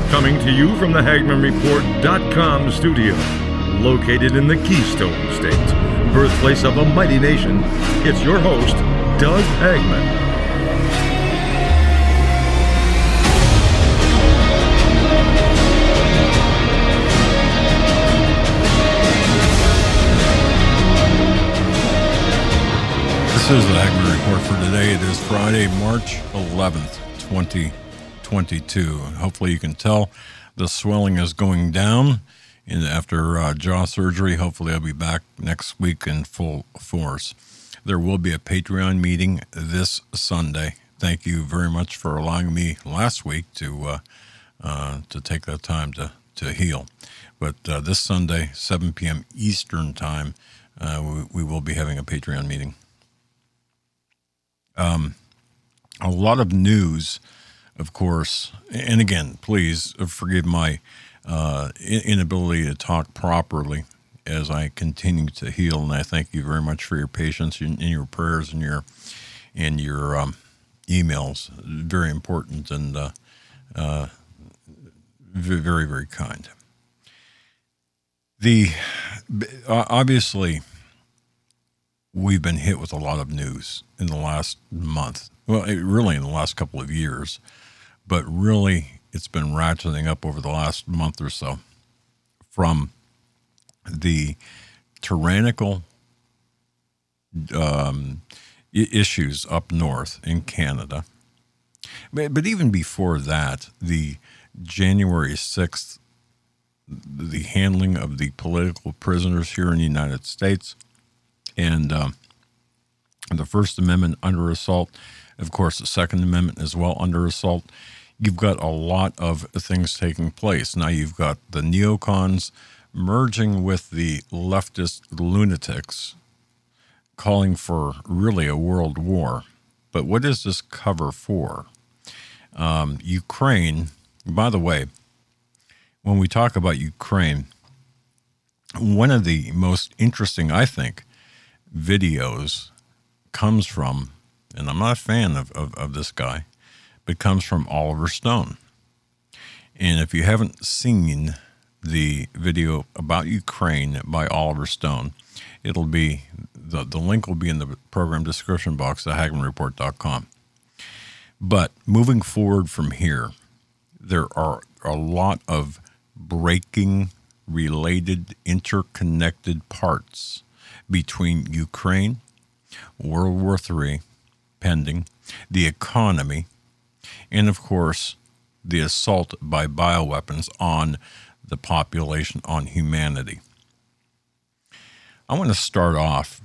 Coming to you from the HagmannReport.com studio, located in the Keystone State, birthplace of a mighty nation, it's your host, Doug Hagmann. This is the Hagmann Report for today. It is Friday, March 11th, 2022. Hopefully you can tell the swelling is going down. And after jaw surgery, hopefully I'll be back next week in full force. There will be a Patreon meeting this Sunday. Thank you very much for allowing me last week to take that time to heal. But this Sunday, 7 p.m. Eastern time, we will be having a Patreon meeting. A lot of news, of course, and again, please forgive my inability to talk properly as I continue to heal, and I thank you very much for your patience and your prayers and your emails. Very important and very, very kind. Obviously, we've been hit with a lot of news in the last month. Well, really in the last couple of years, but really it's been ratcheting up over the last month or so from the tyrannical issues up north in Canada. But even before that, the January 6th, the handling of the political prisoners here in the United States, and the First Amendment under assault. Of course, the Second Amendment as well under assault. You've got a lot of things taking place. Now you've got the neocons merging with the leftist lunatics, calling for really a world war. But what is this cover for? Ukraine, by the way, when we talk about Ukraine, one of the most interesting, I think, videos comes from, and I'm not a fan of this guy, but comes from Oliver Stone. And if you haven't seen the video about Ukraine by Oliver Stone, it'll be, the link will be in the program description box at HagmannReport.com. But moving forward from here, there are a lot of breaking, related, interconnected parts between Ukraine, World War III pending, the economy, and of course, the assault by bioweapons on the population, on humanity. I want to start off,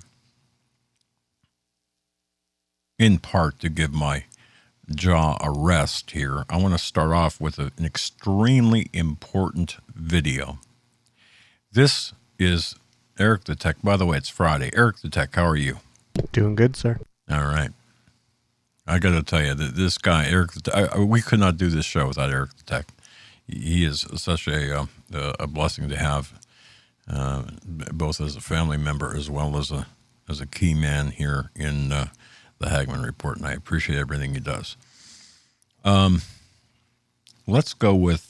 in part to give my jaw a rest here, I want to start off with an extremely important video. This is Eric the Tech. By the way, it's Friday. Eric the Tech, how are you? Doing good, sir. All right. I got to tell you that this guy, Eric the Tech, we could not do this show without Eric the Tech. He is such a blessing to have, both as a family member as well as a key man here in the Hagmann Report, and I appreciate everything he does. Let's go with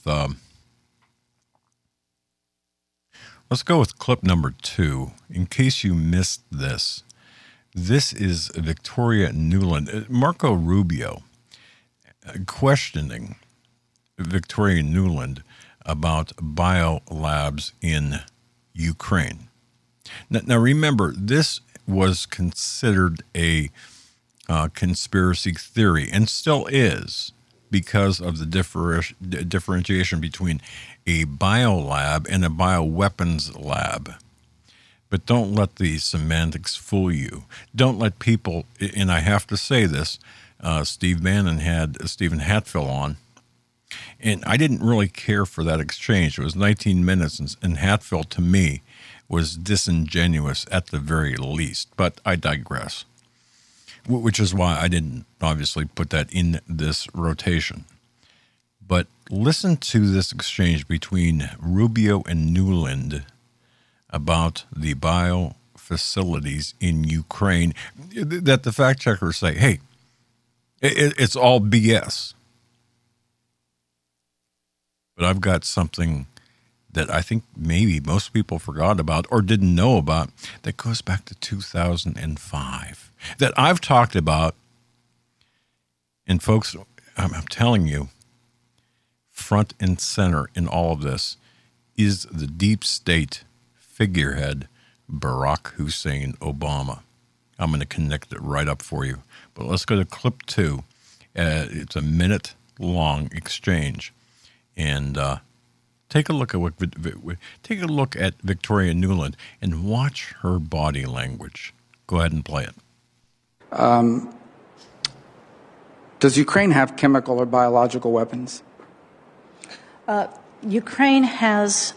clip number 2. In case you missed this, this is Victoria Nuland, Marco Rubio, questioning Victoria Nuland about biolabs in Ukraine. Now remember, this was considered a conspiracy theory, and still is, because of the differentiation between a biolab and a bioweapons lab. But don't let the semantics fool you. Don't let people, and I have to say this, Steve Bannon had Stephen Hatfill on, and I didn't really care for that exchange. It was 19 minutes, and Hatfill, to me, was disingenuous at the very least. But I digress, which is why I didn't obviously put that in this rotation. But listen to this exchange between Rubio and Nuland about the bio facilities in Ukraine that the fact checkers say, hey, it's all BS. But I've got something that I think maybe most people forgot about or didn't know about that goes back to 2005 that I've talked about. And folks, I'm telling you, front and center in all of this is the deep state figurehead, Barack Hussein Obama. I'm going to connect it right up for you. But let's go to clip 2. It's a minute-long exchange. And take a look at Victoria Nuland and watch her body language. Go ahead and play it. Does Ukraine have chemical or biological weapons? Ukraine has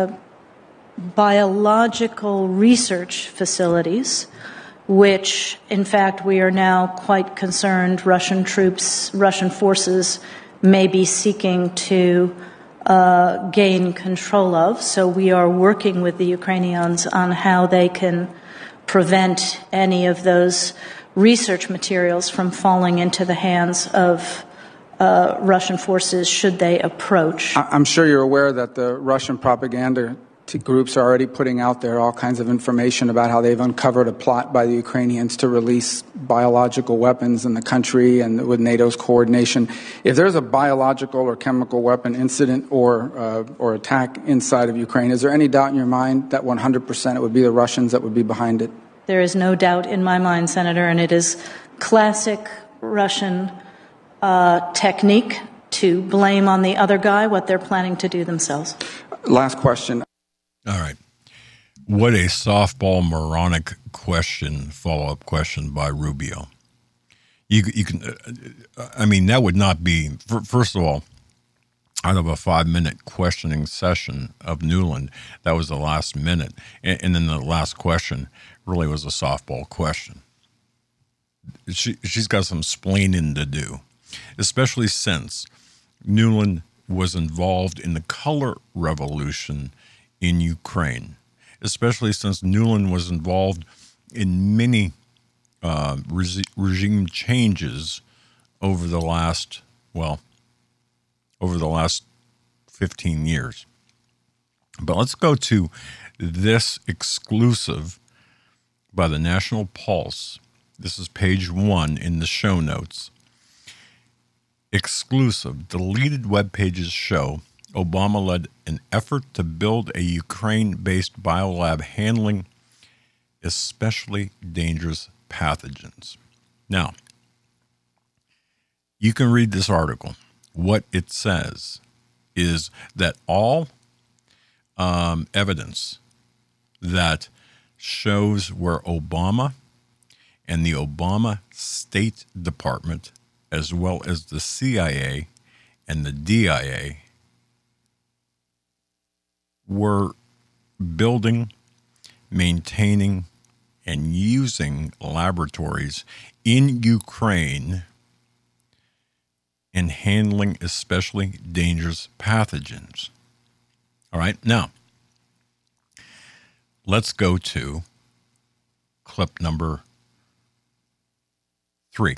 biological research facilities, which, in fact, we are now quite concerned Russian forces may be seeking to gain control of. So we are working with the Ukrainians on how they can prevent any of those research materials from falling into the hands of Russian forces should they approach. I'm sure you're aware that the Russian propaganda groups are already putting out there all kinds of information about how they've uncovered a plot by the Ukrainians to release biological weapons in the country and with NATO's coordination. If there's a biological or chemical weapon incident or attack inside of Ukraine, is there any doubt in your mind that 100% it would be the Russians that would be behind it? There is no doubt in my mind, Senator, and it is classic Russian technique to blame on the other guy what they're planning to do themselves. Last question. All right. What a softball moronic question, follow-up question by Rubio. You can, I mean, that would not be, first of all, out of a 5-minute questioning session of Nuland, that was the last minute. And then the last question really was a softball question. She's got some splaining to do, especially since Nuland was involved in the color revolution in Ukraine, especially since Nuland was involved in many regime changes over the last 15 years. But let's go to this exclusive by the National Pulse. This is page 1 in the show notes. Exclusive. Deleted web pages show Obama led an effort to build a Ukraine-based biolab handling especially dangerous pathogens. Now, you can read this article. What it says is that all evidence that shows where Obama and the Obama State Department, as well as the CIA and the DIA, were building, maintaining, and using laboratories in Ukraine and handling especially dangerous pathogens. All right, now, let's go to clip number 3.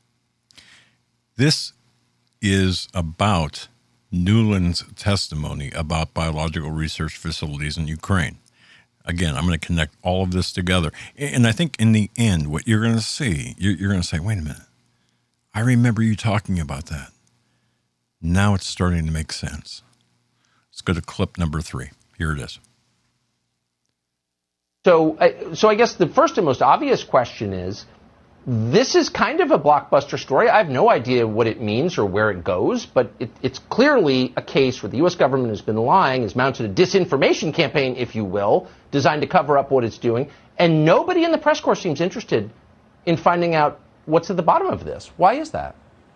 This is about Nuland's testimony about biological research facilities in Ukraine. Again, I'm going to connect all of this together. And I think in the end, what you're going to see, you're going to say, wait a minute, I remember you talking about that. Now it's starting to make sense. Let's go to clip number 3. Here it is. So I guess the first and most obvious question is, this is kind of a blockbuster story. I have no idea what it means or where it goes, but it's clearly a case where the U.S. government has been lying, has mounted a disinformation campaign, if you will, designed to cover up what it's doing, and nobody in the press corps seems interested in finding out what's at the bottom of this. Why is that?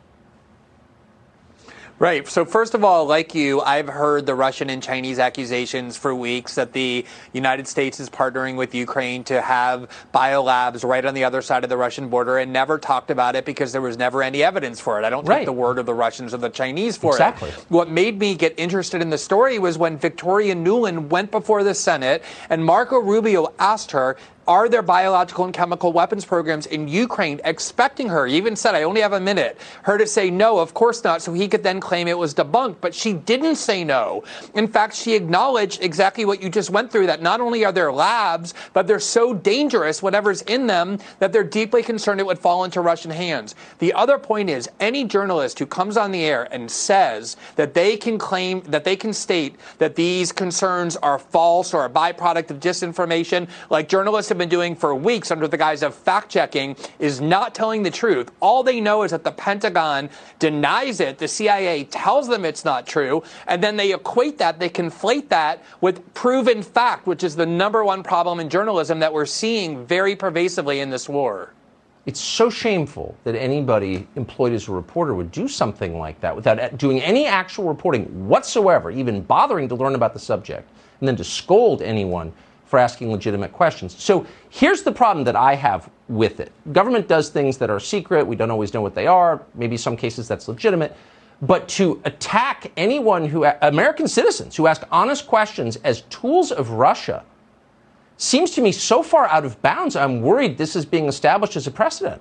Right. So first of all, like you, I've heard the Russian and Chinese accusations for weeks that the United States is partnering with Ukraine to have biolabs right on the other side of the Russian border, and never talked about it because there was never any evidence for it. I don't take the word of the Russians or the Chinese for it. What made me get interested in the story was when Victoria Nuland went before the Senate and Marco Rubio asked her, are there biological and chemical weapons programs in Ukraine, expecting her, he even said, I only have a minute, her to say no, of course not, so he could then claim it was debunked. But she didn't say no. In fact, she acknowledged exactly what you just went through, that not only are there labs, but they're so dangerous, whatever's in them, that they're deeply concerned it would fall into Russian hands. The other point is, any journalist who comes on the air and says that they can claim, that they can state that these concerns are false or a byproduct of disinformation, like journalists have been doing for weeks under the guise of fact-checking, is not telling the truth. All they know is that the Pentagon denies it, the CIA tells them it's not true, and then they equate that, they conflate that with proven fact, which is the number one problem in journalism that we're seeing very pervasively in this war. It's so shameful that anybody employed as a reporter would do something like that without doing any actual reporting whatsoever, even bothering to learn about the subject, and then to scold anyone for asking legitimate questions. So here's the problem that I have with it. Government does things that are secret. We don't always know what they are. Maybe some cases that's legitimate. But to attack anyone American citizens who ask honest questions as tools of Russia seems to me so far out of bounds. I'm worried this is being established as a precedent.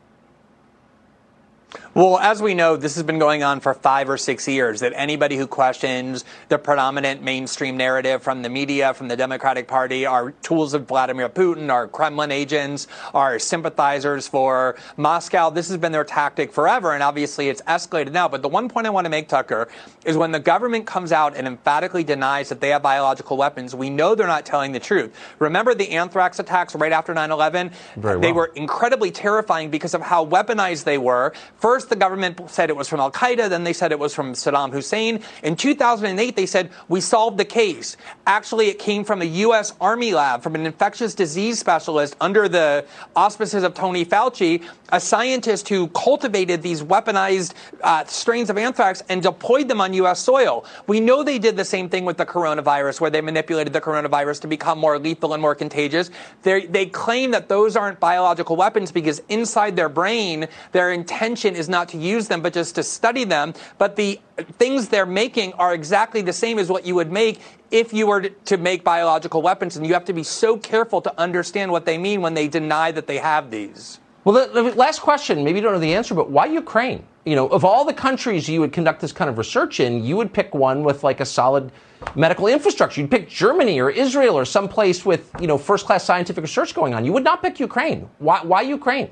Well, as we know, this has been going on for 5 or 6 years, that anybody who questions the predominant mainstream narrative from the media, from the Democratic Party, are tools of Vladimir Putin, are Kremlin agents, are sympathizers for Moscow. This has been their tactic forever, and obviously it's escalated now. But the one point I want to make, Tucker, is when the government comes out and emphatically denies that they have biological weapons, we know they're not telling the truth. Remember the anthrax attacks right after 9/11? Very well. They were incredibly terrifying because of how weaponized they were. First, the government said it was from al-Qaeda. Then they said it was from Saddam Hussein. In 2008, they said, we solved the case. Actually, it came from a U.S. Army lab, from an infectious disease specialist under the auspices of Tony Fauci, a scientist who cultivated these weaponized strains of anthrax and deployed them on U.S. soil. We know they did the same thing with the coronavirus, where they manipulated the coronavirus to become more lethal and more contagious. They claim that those aren't biological weapons because inside their brain, their intention is not to use them, but just to study them. But the things they're making are exactly the same as what you would make if you were to make biological weapons. And you have to be so careful to understand what they mean when they deny that they have these. Well, the last question, maybe you don't know the answer, but why Ukraine? You know, of all the countries you would conduct this kind of research in, you would pick one with like a solid medical infrastructure. You'd pick Germany or Israel or someplace with, you know, first-class scientific research going on. You would not pick Ukraine. Why Ukraine?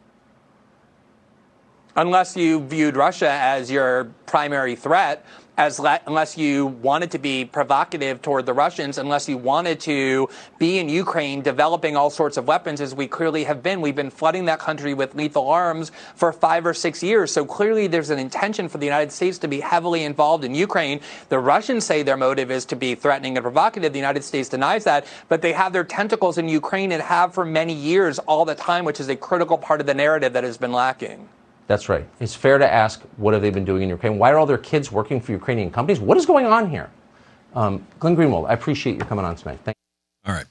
Unless you viewed Russia as your primary threat, unless you wanted to be provocative toward the Russians, unless you wanted to be in Ukraine developing all sorts of weapons, as we clearly have been. We've been flooding that country with lethal arms for 5 or 6 years. So clearly there's an intention for the United States to be heavily involved in Ukraine. The Russians say their motive is to be threatening and provocative. The United States denies that. But they have their tentacles in Ukraine and have for many years all the time, which is a critical part of the narrative that has been lacking. That's right. It's fair to ask, what have they been doing in Ukraine? Why are all their kids working for Ukrainian companies? What is going on here? Glenn Greenwald, I appreciate you coming on tonight. Thank you. All right.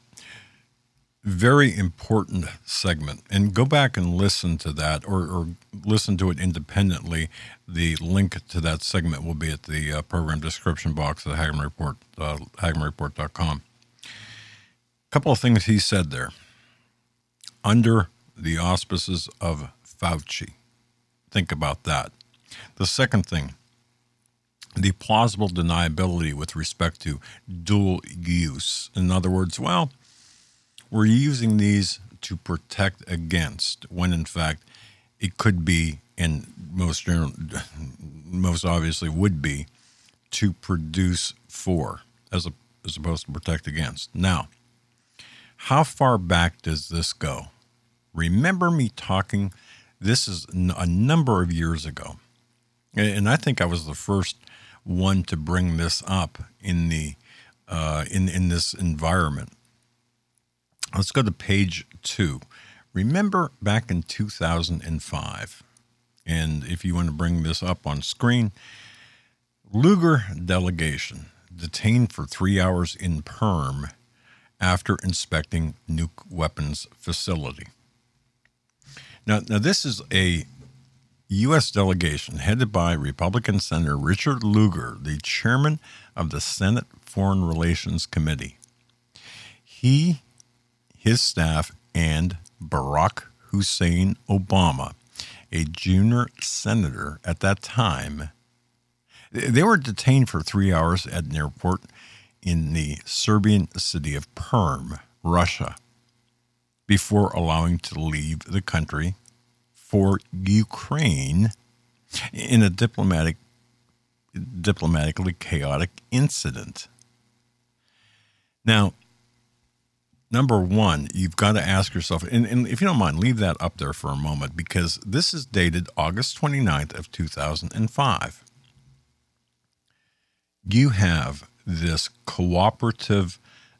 Very important segment. And go back and listen to that or listen to it independently. The link to that segment will be at the program description box at Hagmann Report, HagmannReport.com. A couple of things he said there. Under the auspices of Fauci. Think about that. The second thing, the plausible deniability with respect to dual use. In other words, well, we're using these to protect against, when in fact it could be, and most obviously would be, to produce for, as opposed to protect against. Now, how far back does this go? Remember me talking. This is a number of years ago, and I think I was the first one to bring this up in the in this environment. Let's go to page 2. Remember back in 2005, and if you want to bring this up on screen, Lugar delegation detained for 3 hours in Perm after inspecting nuke weapons facility. Now, this is a U.S. delegation headed by Republican Senator Richard Lugar, the chairman of the Senate Foreign Relations Committee. He his staff, and Barack Hussein Obama, a junior senator at that time. They were detained for 3 hours at an airport in the Serbian city of Perm, Russia, before allowing to leave the country for Ukraine in a diplomatically chaotic incident. Now, number one, you've got to ask yourself, and if you don't mind, leave that up there for a moment, because this is dated August 29th of 2005. You have this cooperative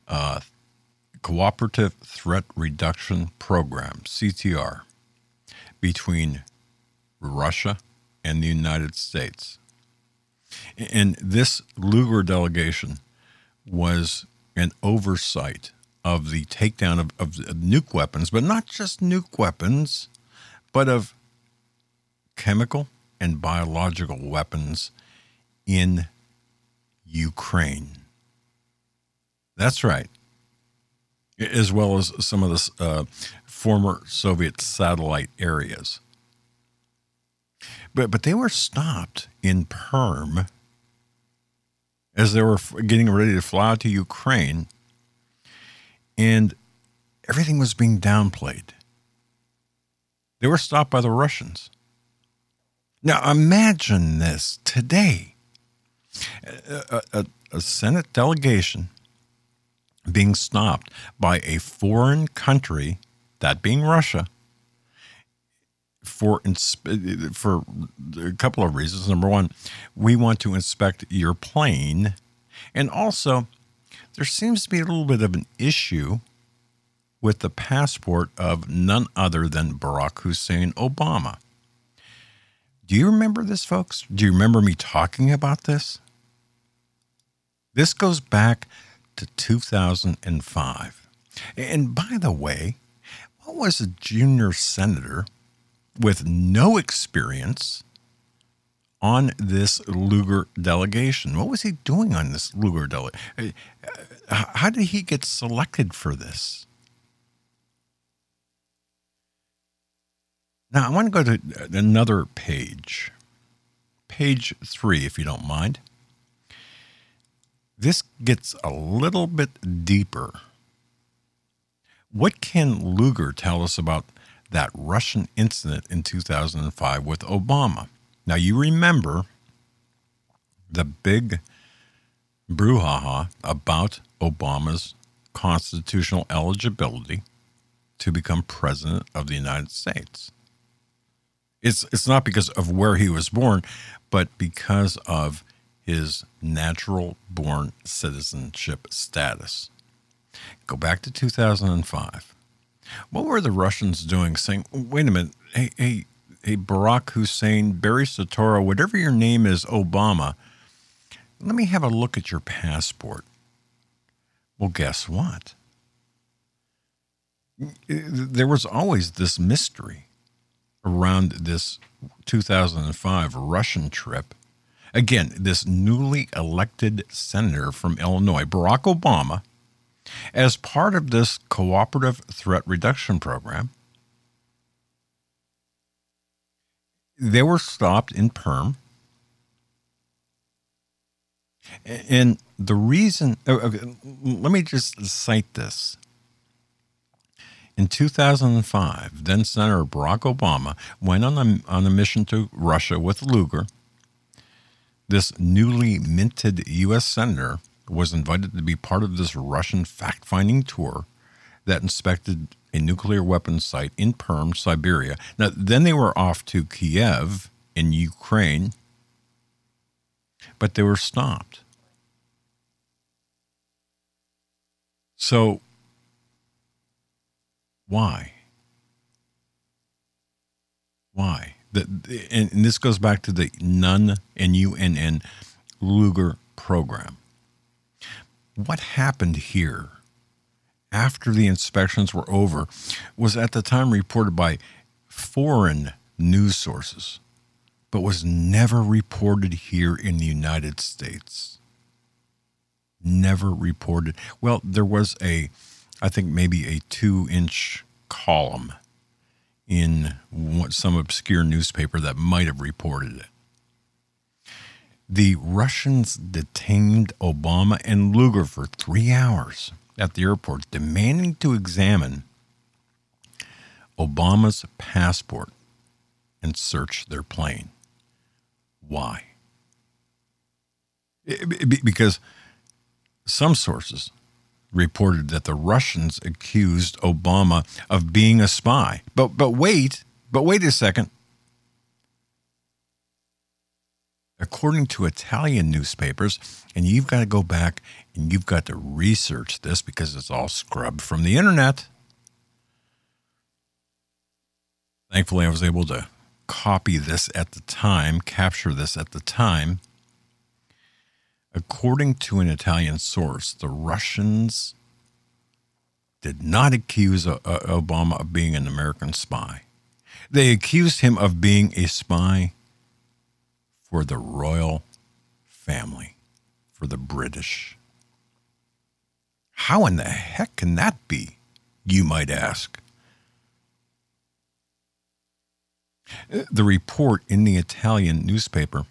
threat reduction program, CTR, between Russia and the United States. And this Lugar delegation was an oversight of the takedown of nuke weapons, but not just nuke weapons, but of chemical and biological weapons in Ukraine. That's right. As well as some of the former Soviet satellite areas. But they were stopped in Perm as they were getting ready to fly to Ukraine, and everything was being downplayed. They were stopped by the Russians. Now imagine this today. A Senate delegation being stopped by a foreign country, that being Russia, for a couple of reasons. Number one, we want to inspect your plane. And also, there seems to be a little bit of an issue with the passport of none other than Barack Hussein Obama. Do you remember this, folks? Do you remember me talking about this? This goes back to 2005. And by the way, what was a junior senator with no experience on this Lugar delegation? What was he doing on this Lugar delegation? How did he get selected for this? Now, I want to go to another page. Page 3, if you don't mind. This gets a little bit deeper. What can Lugar tell us about that Russian incident in 2005 with Obama? Now, you remember the big brouhaha about Obama's constitutional eligibility to become president of the United States. It's not because of where he was born, but because of his natural-born citizenship status. Go back to 2005. What were the Russians doing, saying, wait a minute, hey, Barack Hussein, Barry Soetoro, whatever your name is, Obama, let me have a look at your passport. Well, guess what? There was always this mystery around this 2005 Russian trip. Again, this newly elected senator from Illinois, Barack Obama, as part of this cooperative threat reduction program, they were stopped in Perm. And the reason, let me just cite this. In 2005, then Senator Barack Obama went on a mission to Russia with Lugar. This newly minted U.S. senator was invited to be part of this Russian fact-finding tour that inspected a nuclear weapons site in Perm, Siberia. Now, then they were off to Kiev in Ukraine, but they were stopped. So, why? Why? And this goes back to the NUNN, N-U-N-N, Lugar program. What happened here after the inspections were over was at the time reported by foreign news sources, but was never reported here in the United States. Never reported. Well, there was a I think maybe a 2-inch column in some obscure newspaper that might have reported it. The Russians detained Obama and Lugar for 3 hours at the airport, demanding to examine Obama's passport and search their plane. Why? Because some sources reported that the Russians accused Obama of being a spy. But wait a second. According to Italian newspapers, and you've got to go back and you've got to research this because it's all scrubbed from the internet. Thankfully, I was able to copy this at the time, capture this at the time. According to an Italian source, the Russians did not accuse Obama of being an American spy. They accused him of being a spy for the royal family, for the British. How in the heck can that be, you might ask? The report in the Italian newspaper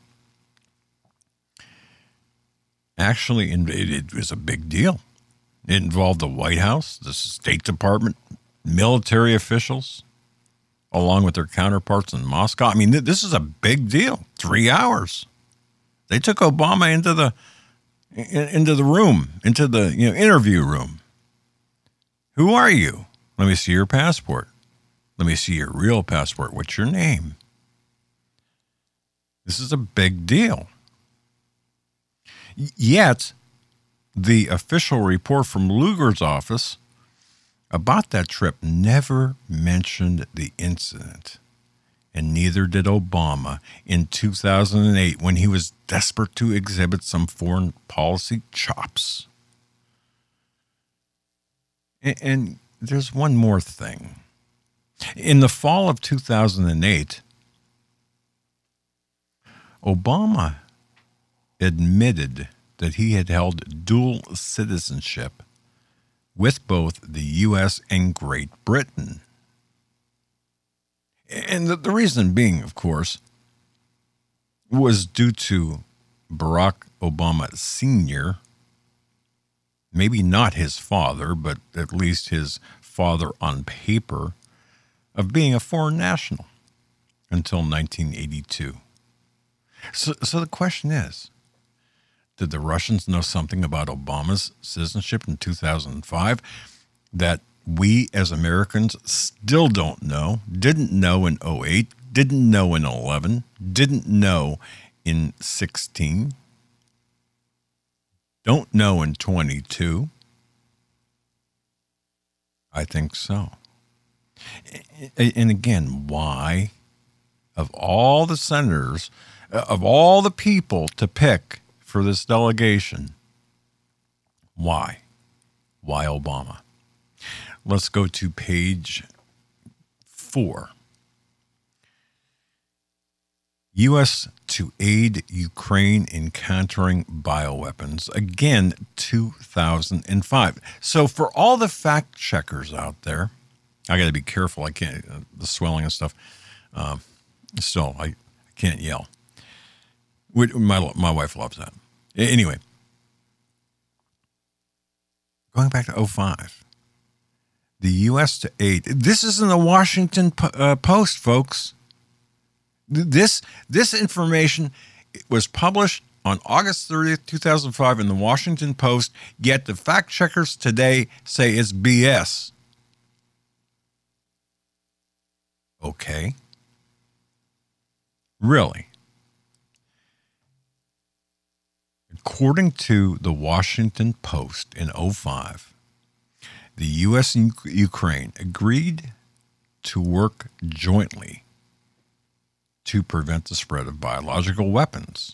actually, it was a big deal. It involved the White House, the State Department, military officials, along with their counterparts in Moscow. I mean, this is a big deal. 3 hours. They took Obama into the room, into the interview room. Who are you? Let me see your passport. Let me see your real passport. What's your name? This is a big deal. Yet, the official report from Lugar's office about that trip never mentioned the incident, and neither did Obama in 2008 when he was desperate to exhibit some foreign policy chops. And there's one more thing. In the fall of 2008, Obama admitted that he had held dual citizenship with both the U.S. and Great Britain. And the reason being, of course, was due to Barack Obama Sr., maybe not his father, but at least his father on paper, of being a foreign national until 1982. So the question is, did the Russians know something about Obama's citizenship in 2005 that we as Americans still don't know, didn't know in 2008, didn't know in 2011, didn't know in 2016, don't know in 2022? I think so. And again, why, of all the senators, of all the people to pick for this delegation, why? Why Obama? Let's go to page 4. U.S. to aid Ukraine in countering bioweapons. Again, 2005. So for all the fact checkers out there, I got to be careful. I can't, the swelling and stuff. Still, I can't yell. My wife loves that. Anyway, going back to 2005, the U.S. to aid. This is in the Washington Post, folks. This information was published on August 30th, 2005 in the Washington Post, yet the fact checkers today say it's BS. Okay. Really? According to the Washington Post in 2005, the U.S. and Ukraine agreed to work jointly to prevent the spread of biological weapons.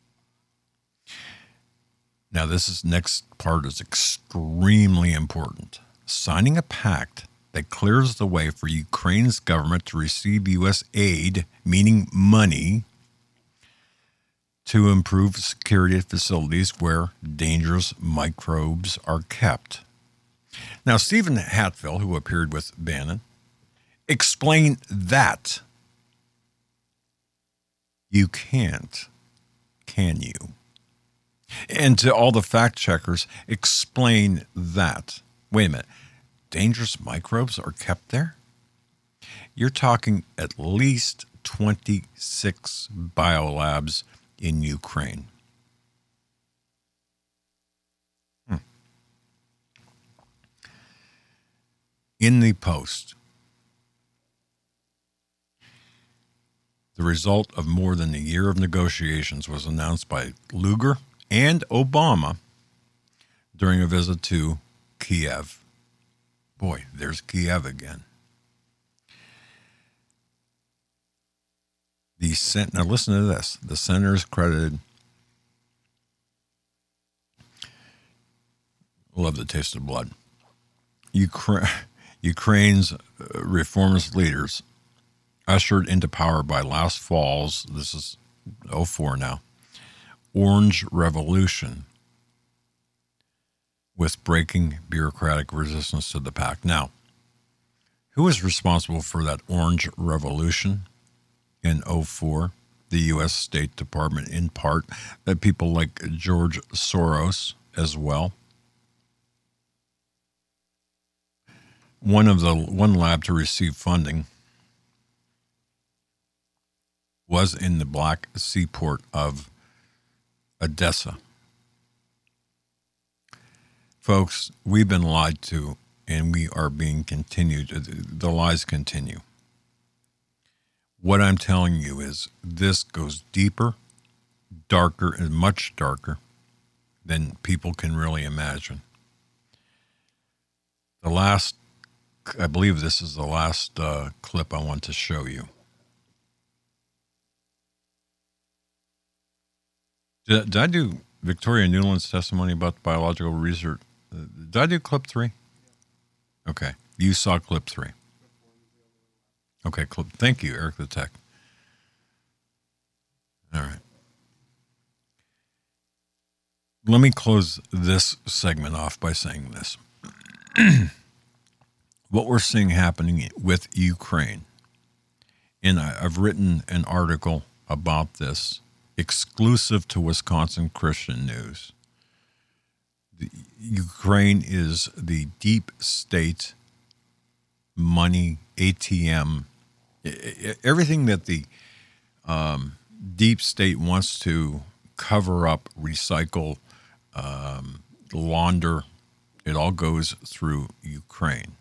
Now, this next part is extremely important. Signing a pact that clears the way for Ukraine's government to receive U.S. aid, meaning money, to improve security at facilities where dangerous microbes are kept. Now, Stephen Hatfill, who appeared with Bannon, explained that you can't, can you? And to all the fact checkers, explain that. Wait a minute. Dangerous microbes are kept there? You're talking at least 26 biolabs in Ukraine. In the Post, the result of more than a year of negotiations was announced by Lugar and Obama during a visit to Kiev. Boy, there's Kiev again. Now listen to this. The senators credited, love the taste of blood, Ukraine's reformist leaders ushered into power by last fall's, this is 2004 now, Orange Revolution, with breaking bureaucratic resistance to the pact. Now, who is responsible for that Orange Revolution in 2004? The U.S. State Department, in part, that people like George Soros as well. One lab to receive funding was in the Black Seaport of Odessa. Folks, we've been lied to, and we are being continued. The lies continue. What I'm telling you is this goes deeper, darker, and much darker than people can really imagine. I believe this is the last clip I want to show you. Did I do Victoria Nuland's testimony about biological research? Did I do clip 3? Okay. You saw clip 3. Okay, thank you, Eric the Tech. All right. Let me close this segment off by saying this. What we're seeing happening with Ukraine, and I've written an article about this exclusive to Wisconsin Christian News. Ukraine is the deep state money ATM. Everything that the deep state wants to cover up, recycle, launder, it all goes through Ukraine.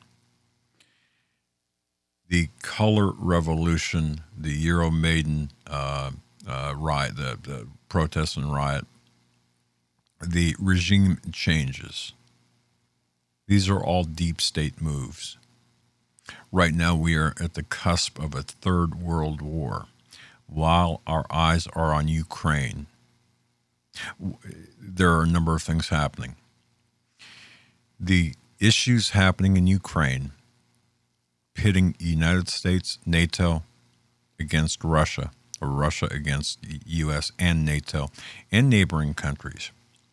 The color revolution, the Euromaidan riot, the protest and riot, the regime changes. These are all deep state moves. Right now, we are at the cusp of a third world war. While our eyes are on Ukraine, there are a number of things happening. The issues happening in Ukraine, pitting United States, NATO against Russia, or Russia against the U.S. and NATO and neighboring countries,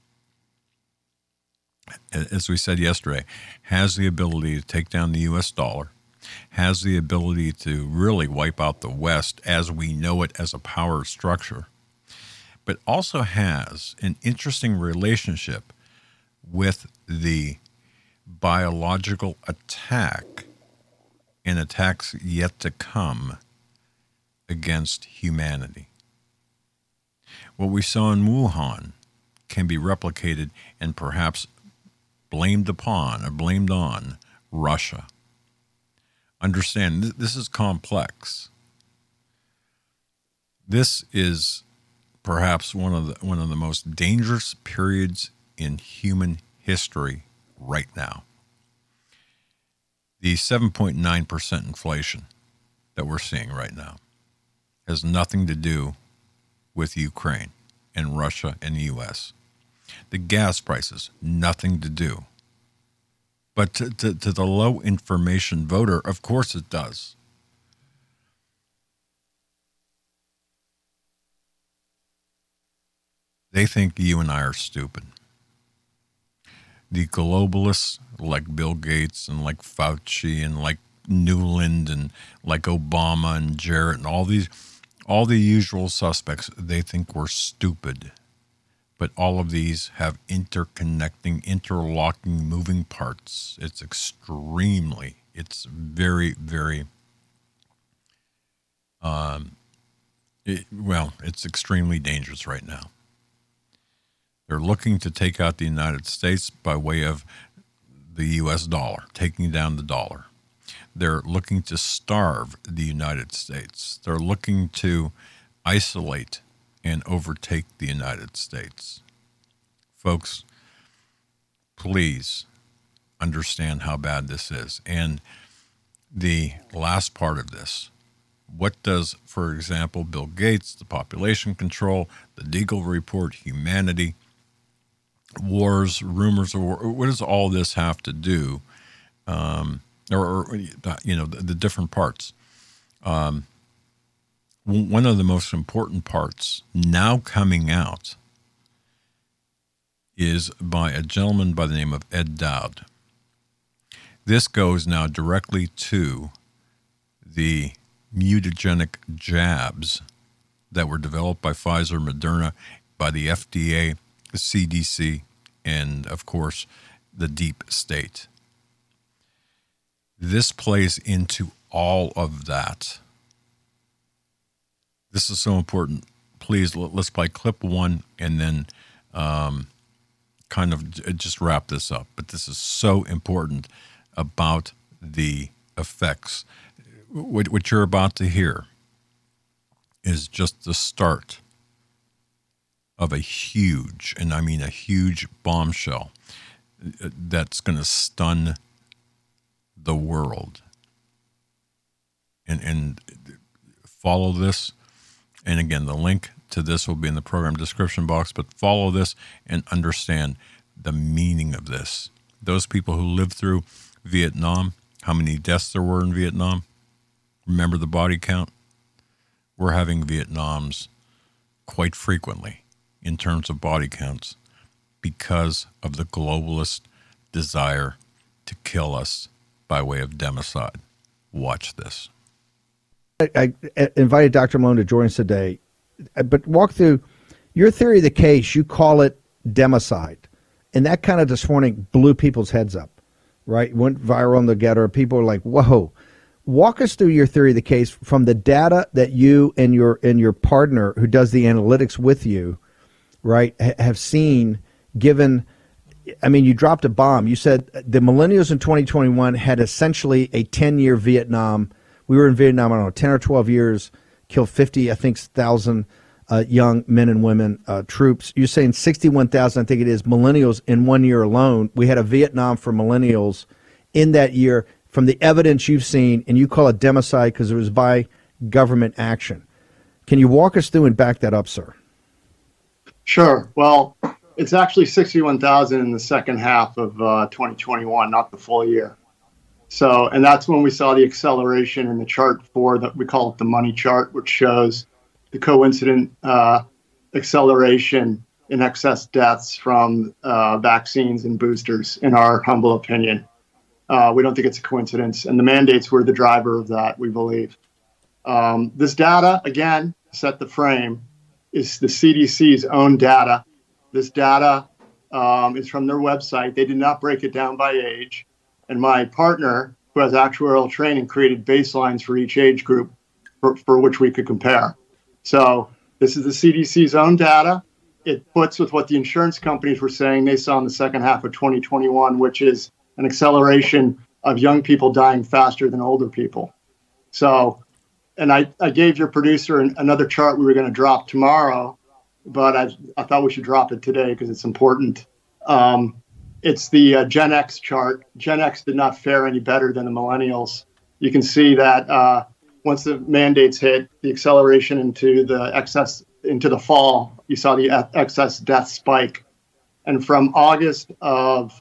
as we said yesterday, has the ability to take down the U.S. dollar, has the ability to really wipe out the West as we know it as a power structure, but also has an interesting relationship with the biological attack and attacks yet to come against humanity. What we saw in Wuhan can be replicated and perhaps blamed on Russia. Understand, this is complex. This is perhaps one of the most dangerous periods in human history right now. The 7.9% inflation that we're seeing right now has nothing to do with Ukraine and Russia and the U.S. The gas prices, nothing to do. But to the low information voter, of course it does. They think you and I are stupid. the globalists like Bill Gates and like Fauci and like Nuland and like Obama and Jarrett and all the usual suspects, they think we're stupid. But all of these have interconnecting, interlocking, moving parts. It's very, very, it's extremely dangerous right now. They're looking to take out the United States by way of the U.S. dollar, taking down the dollar. They're looking to starve the United States. They're looking to isolate and overtake the United States. Folks, please understand how bad this is. And the last part of this, what does, for example, Bill Gates, the population control, the Deagle report, humanity, wars, rumors of war, what does all this have to do? The different parts. One of the most important parts now coming out is by a gentleman by the name of Ed Dowd. This goes now directly to the mutagenic jabs that were developed by Pfizer, Moderna, by the FDA, the CDC, and, of course, the deep state. This plays into all of that. This is so important. Please, let's play clip one and then kind of just wrap this up. But this is so important about the effects. What you're about to hear is just the start of a huge, and I mean a huge bombshell that's going to stun the world. And follow this. And again, the link to this will be in the program description box, but follow this and understand the meaning of this. Those people who lived through Vietnam, how many deaths there were in Vietnam? Remember the body count? We're having Vietnams quite frequently in terms of body counts because of the globalist desire to kill us by way of democide. Watch this. I invited Dr. Malone to join us today, but walk through your theory of the case. You call it democide, and that kind of this morning blew people's heads up, right? Went viral on the Getter. People were like, whoa. Walk us through your theory of the case from the data that you and your partner who does the analytics with you, right, have seen, given, I mean, you dropped a bomb. You said the millennials in 2021 had essentially a 10-year Vietnam. We were in Vietnam, I don't know, 10 or 12 years, killed 50,000 young men and women, troops. You're saying 61,000, I think it is, millennials in 1 year alone. We had a Vietnam for millennials in that year from the evidence you've seen, and you call it democide because it was by government action. Can you walk us through and back that up, sir? Sure. Well, it's actually 61,000 in the second half of 2021, not the full year. So, and that's when we saw the acceleration in the chart that we call it the money chart, which shows the coincident acceleration in excess deaths from vaccines and boosters, in our humble opinion. We don't think it's a coincidence, and the mandates were the driver of that, we believe. This data, again, to set the frame, is the CDC's own data. This data is from their website. They did not break it down by age. And my partner, who has actuarial training, created baselines for each age group for which we could compare. So this is the CDC's own data. It puts with what the insurance companies were saying they saw in the second half of 2021, which is an acceleration of young people dying faster than older people. So, and I gave your producer another chart we were going to drop tomorrow, but I thought we should drop it today because it's important. It's the Gen X chart. Gen X did not fare any better than the millennials. You can see that once the mandates hit, the acceleration into the fall, you saw the excess death spike. And from August of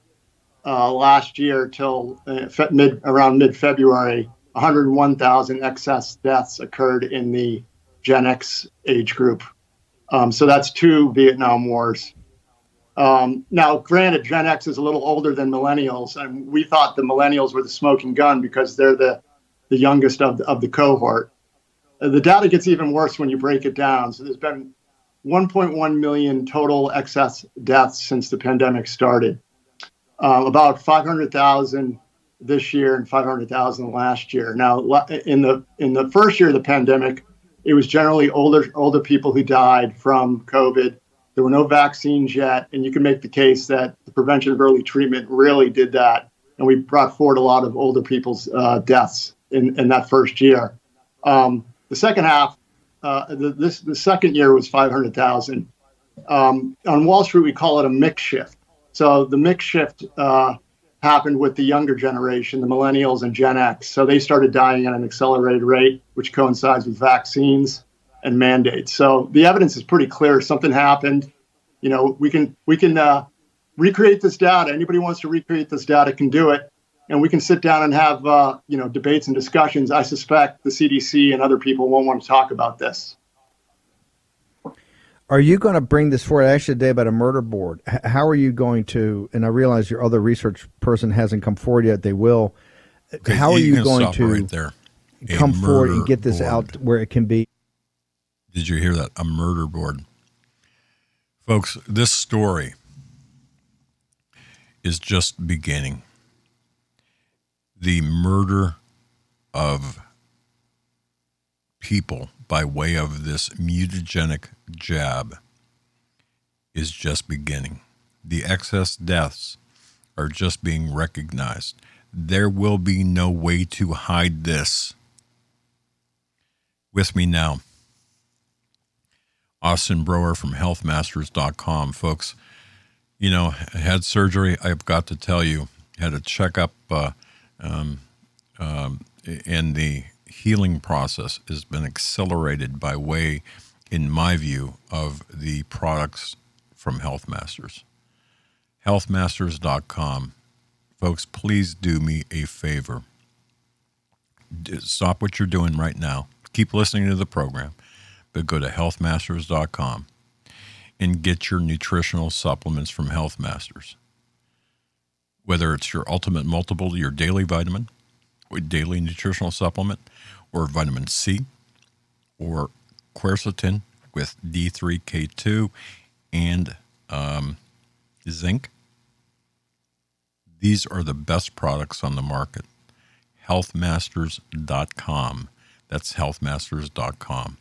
last year till around mid-February, 101,000 excess deaths occurred in the Gen X age group. So that's 2 Vietnam Wars. Now, granted, Gen X is a little older than millennials, and we thought the millennials were the smoking gun because they're the youngest of the cohort. The data gets even worse when you break it down. So there's been 1.1 million total excess deaths since the pandemic started. About 500,000 this year and 500,000 last year. Now, in the first year of the pandemic, it was generally older people who died from COVID. There were no vaccines yet, and you can make the case that the prevention of early treatment really did that, and we brought forward a lot of older people's deaths in that first year. The second half, the second year was 500,000. On Wall Street, we call it a mix shift. So the mix shift happened with the younger generation, the millennials and Gen X. So they started dying at an accelerated rate, which coincides with vaccines and mandates. So the evidence is pretty clear. Something happened. You know, we can recreate this data. Anybody who wants to recreate this data can do it, and we can sit down and have debates and discussions. I suspect the CDC and other people won't want to talk about this. Are you going to bring this forward? I asked you today about a murder board. How are you going to? And I realize your other research person hasn't come forward yet. They will. Okay, how are you going to right there. Come forward and get this out where it can be? Did you hear that? A murder board. Folks, this story is just beginning. The murder of people by way of this mutagenic jab is just beginning. The excess deaths are just being recognized. There will be no way to hide this. With me now, Austin Broer from healthmasters.com. Folks, you know, I had surgery. I've got to tell you, had a checkup, and the healing process has been accelerated by way, in my view, of the products from Health Masters. Healthmasters.com. Folks, please do me a favor. Stop what you're doing right now. Keep listening to the program, but go to healthmasters.com and get your nutritional supplements from Health Masters. Whether it's your Ultimate Multiple, your daily vitamin, or daily nutritional supplement, or vitamin C, or quercetin with D3K2 and zinc. These are the best products on the market. Healthmasters.com. That's healthmasters.com.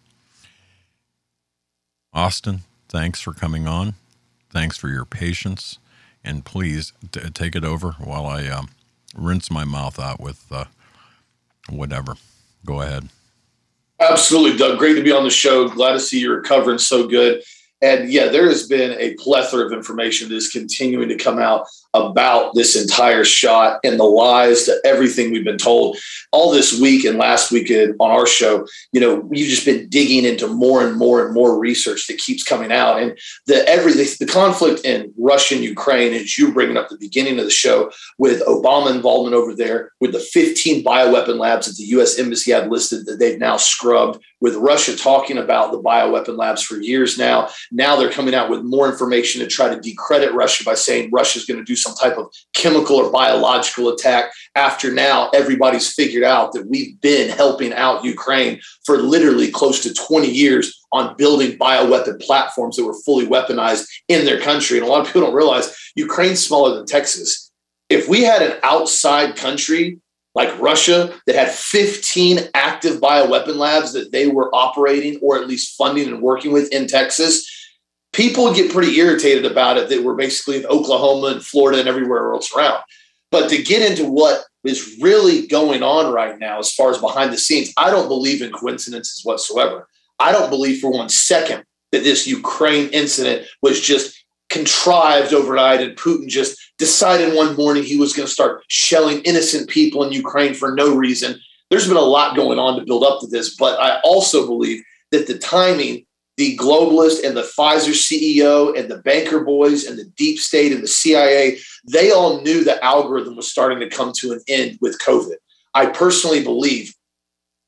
Austin, thanks for coming on. Thanks for your patience. And please take it over while I rinse my mouth out with whatever. Go ahead. Absolutely, Doug. Great to be on the show. Glad to see you're recovering so good. And yeah, there has been a plethora of information that is continuing to come out about this entire shot and the lies to everything we've been told all this week and last weekend on our show. You know, we've just been digging into more and more and more research that keeps coming out. And the conflict in Russia and Ukraine, as you bringing up at the beginning of the show, with Obama involvement over there, with the 15 bioweapon labs that the U.S. Embassy had listed that they've now scrubbed, with Russia talking about the bioweapon labs for years now. Now they're coming out with more information to try to decredit Russia by saying Russia's going to do some type of chemical or biological attack, after now everybody's figured out that we've been helping out Ukraine for literally close to 20 years on building bioweapon platforms that were fully weaponized in their country. And a lot of people don't realize Ukraine's smaller than Texas. If we had an outside country like Russia that had 15 active bioweapon labs that they were operating or at least funding and working with in Texas, people would get pretty irritated about it that we're basically in Oklahoma and Florida and everywhere else around. But to get into what is really going on right now as far as behind the scenes, I don't believe in coincidences whatsoever. I don't believe for 1 second that this Ukraine incident was just contrived overnight and Putin just decided one morning he was going to start shelling innocent people in Ukraine for no reason. There's been a lot going on to build up to this, but I also believe that the timing, the globalist and the Pfizer CEO and the banker boys and the deep state and the CIA, they all knew the algorithm was starting to come to an end with COVID. I personally believe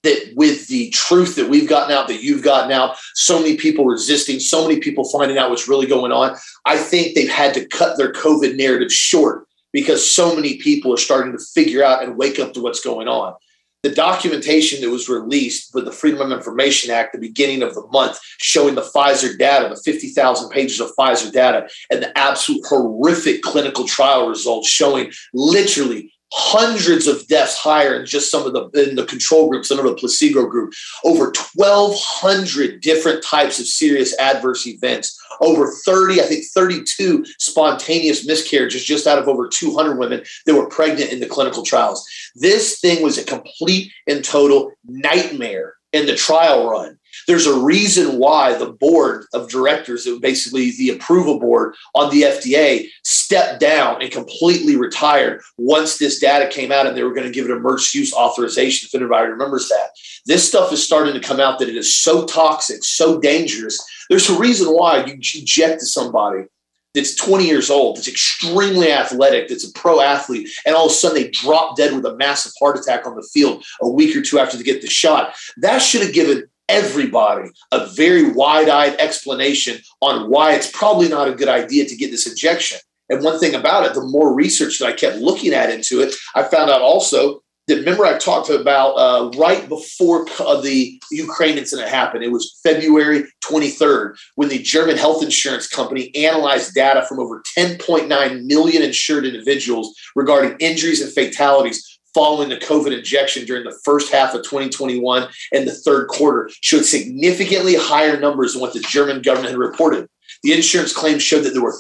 that with the truth that we've gotten out, that you've gotten out, so many people resisting, so many people finding out what's really going on, I think they've had to cut their COVID narrative short because so many people are starting to figure out and wake up to what's going on. The documentation that was released with the Freedom of Information Act, the beginning of the month, showing the Pfizer data, the 50,000 pages of Pfizer data, and the absolute horrific clinical trial results showing literally hundreds of deaths higher in just some of in the control group, some of the placebo group, over 1,200 different types of serious adverse events, over 30, I think 32 spontaneous miscarriages just out of over 200 women that were pregnant in the clinical trials. This thing was a complete and total nightmare in the trial run. There's a reason why the board of directors, basically the approval board on the FDA, stepped down and completely retired once this data came out and they were going to give it emergency use authorization, if anybody remembers that. This stuff is starting to come out that it is so toxic, so dangerous. There's a reason why you inject to somebody that's 20 years old, that's extremely athletic, that's a pro athlete, and all of a sudden they drop dead with a massive heart attack on the field a week or two after they get the shot. That should have given everybody a very wide-eyed explanation on why it's probably not a good idea to get this injection. And one thing about it, the more research that I kept looking at into it, I found out also that, remember I talked about right before the Ukraine incident happened, it was February 23rd, when the German health insurance company analyzed data from over 10.9 million insured individuals regarding injuries and fatalities following the COVID injection during the first half of 2021 and the third quarter, showed significantly higher numbers than what the German government had reported. The insurance claims showed that there were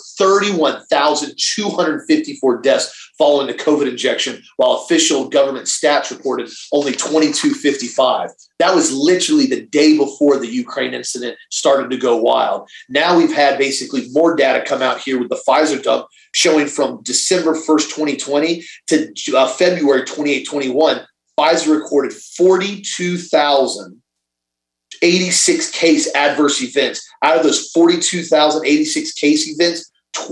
31,254 deaths following the COVID injection, while official government stats reported only 2,255. That was literally the day before the Ukraine incident started to go wild. Now we've had basically more data come out here with the Pfizer dump showing from December 1st, 2020 to February 28, 2021, Pfizer recorded 42,086 case adverse events. Out of those 42,086 case events,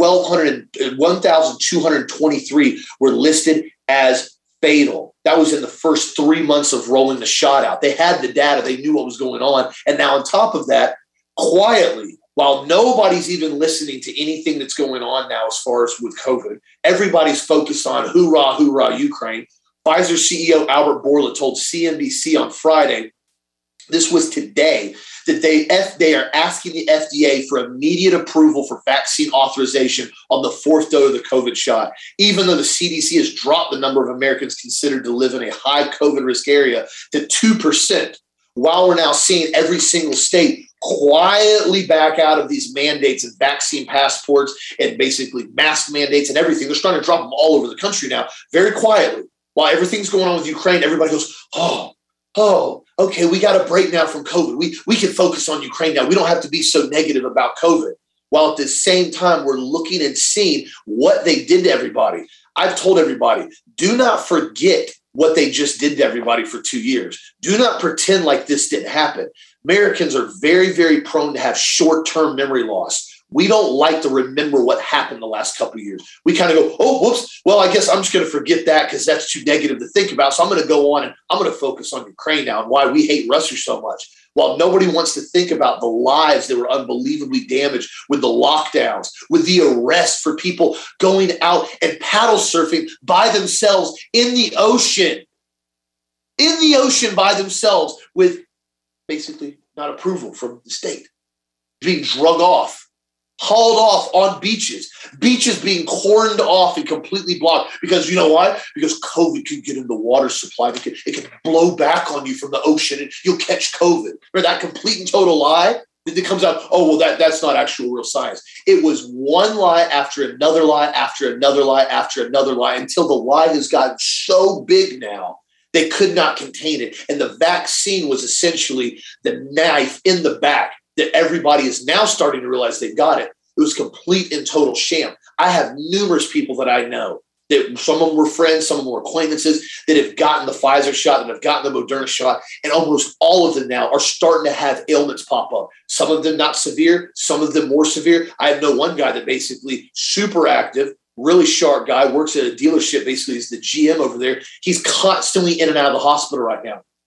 1,223 were listed as fatal. That was in the first 3 months of rolling the shot out. They had the data. They knew what was going on. And now on top of that, quietly, while nobody's even listening to anything that's going on now as far as with COVID, everybody's focused on hoorah, hoorah, Ukraine. Pfizer CEO Albert Bourla told CNBC on Friday, this was today, that they are asking the FDA for immediate approval for vaccine authorization on the fourth dose of the COVID shot, even though the CDC has dropped the number of Americans considered to live in a high COVID risk area to 2%, while we're now seeing every single state quietly back out of these mandates and vaccine passports and basically mask mandates and everything. They're starting to drop them all over the country now, very quietly. While everything's going on with Ukraine, everybody goes, oh, okay, we got a break now from COVID. We can focus on Ukraine now. We don't have to be so negative about COVID. While at the same time, we're looking and seeing what they did to everybody. I've told everybody, do not forget what they just did to everybody for 2 years. Do not pretend like this didn't happen. Americans are very, very prone to have short-term memory loss. We don't like to remember what happened the last couple of years. We kind of go, oh, whoops. Well, I guess I'm just going to forget that because that's too negative to think about. So I'm going to go on and I'm going to focus on Ukraine now and why we hate Russia so much. While nobody wants to think about the lives that were unbelievably damaged with the lockdowns, with the arrests for people going out and paddle surfing by themselves in the ocean by themselves with basically not approval from the state, being drug off. Hauled off on beaches being corned off and completely blocked. Because you know why? Because COVID can get in the water supply. It can blow back on you from the ocean and you'll catch COVID. Or that complete and total lie that comes out, oh, well, that's not actual real science. It was one lie after another lie after another lie after another lie until the lie has gotten so big now they could not contain it. And the vaccine was essentially the knife in the back that everybody is now starting to realize they've got it. It was complete and total sham. I have numerous people that I know that some of them were friends, some of them were acquaintances that have gotten the Pfizer shot, that have gotten the Moderna shot, and almost all of them now are starting to have ailments pop up. Some of them not severe, some of them more severe. I know one guy that basically super active, really sharp guy, works at a dealership, basically is the GM over there. He's constantly in and out of the hospital right now.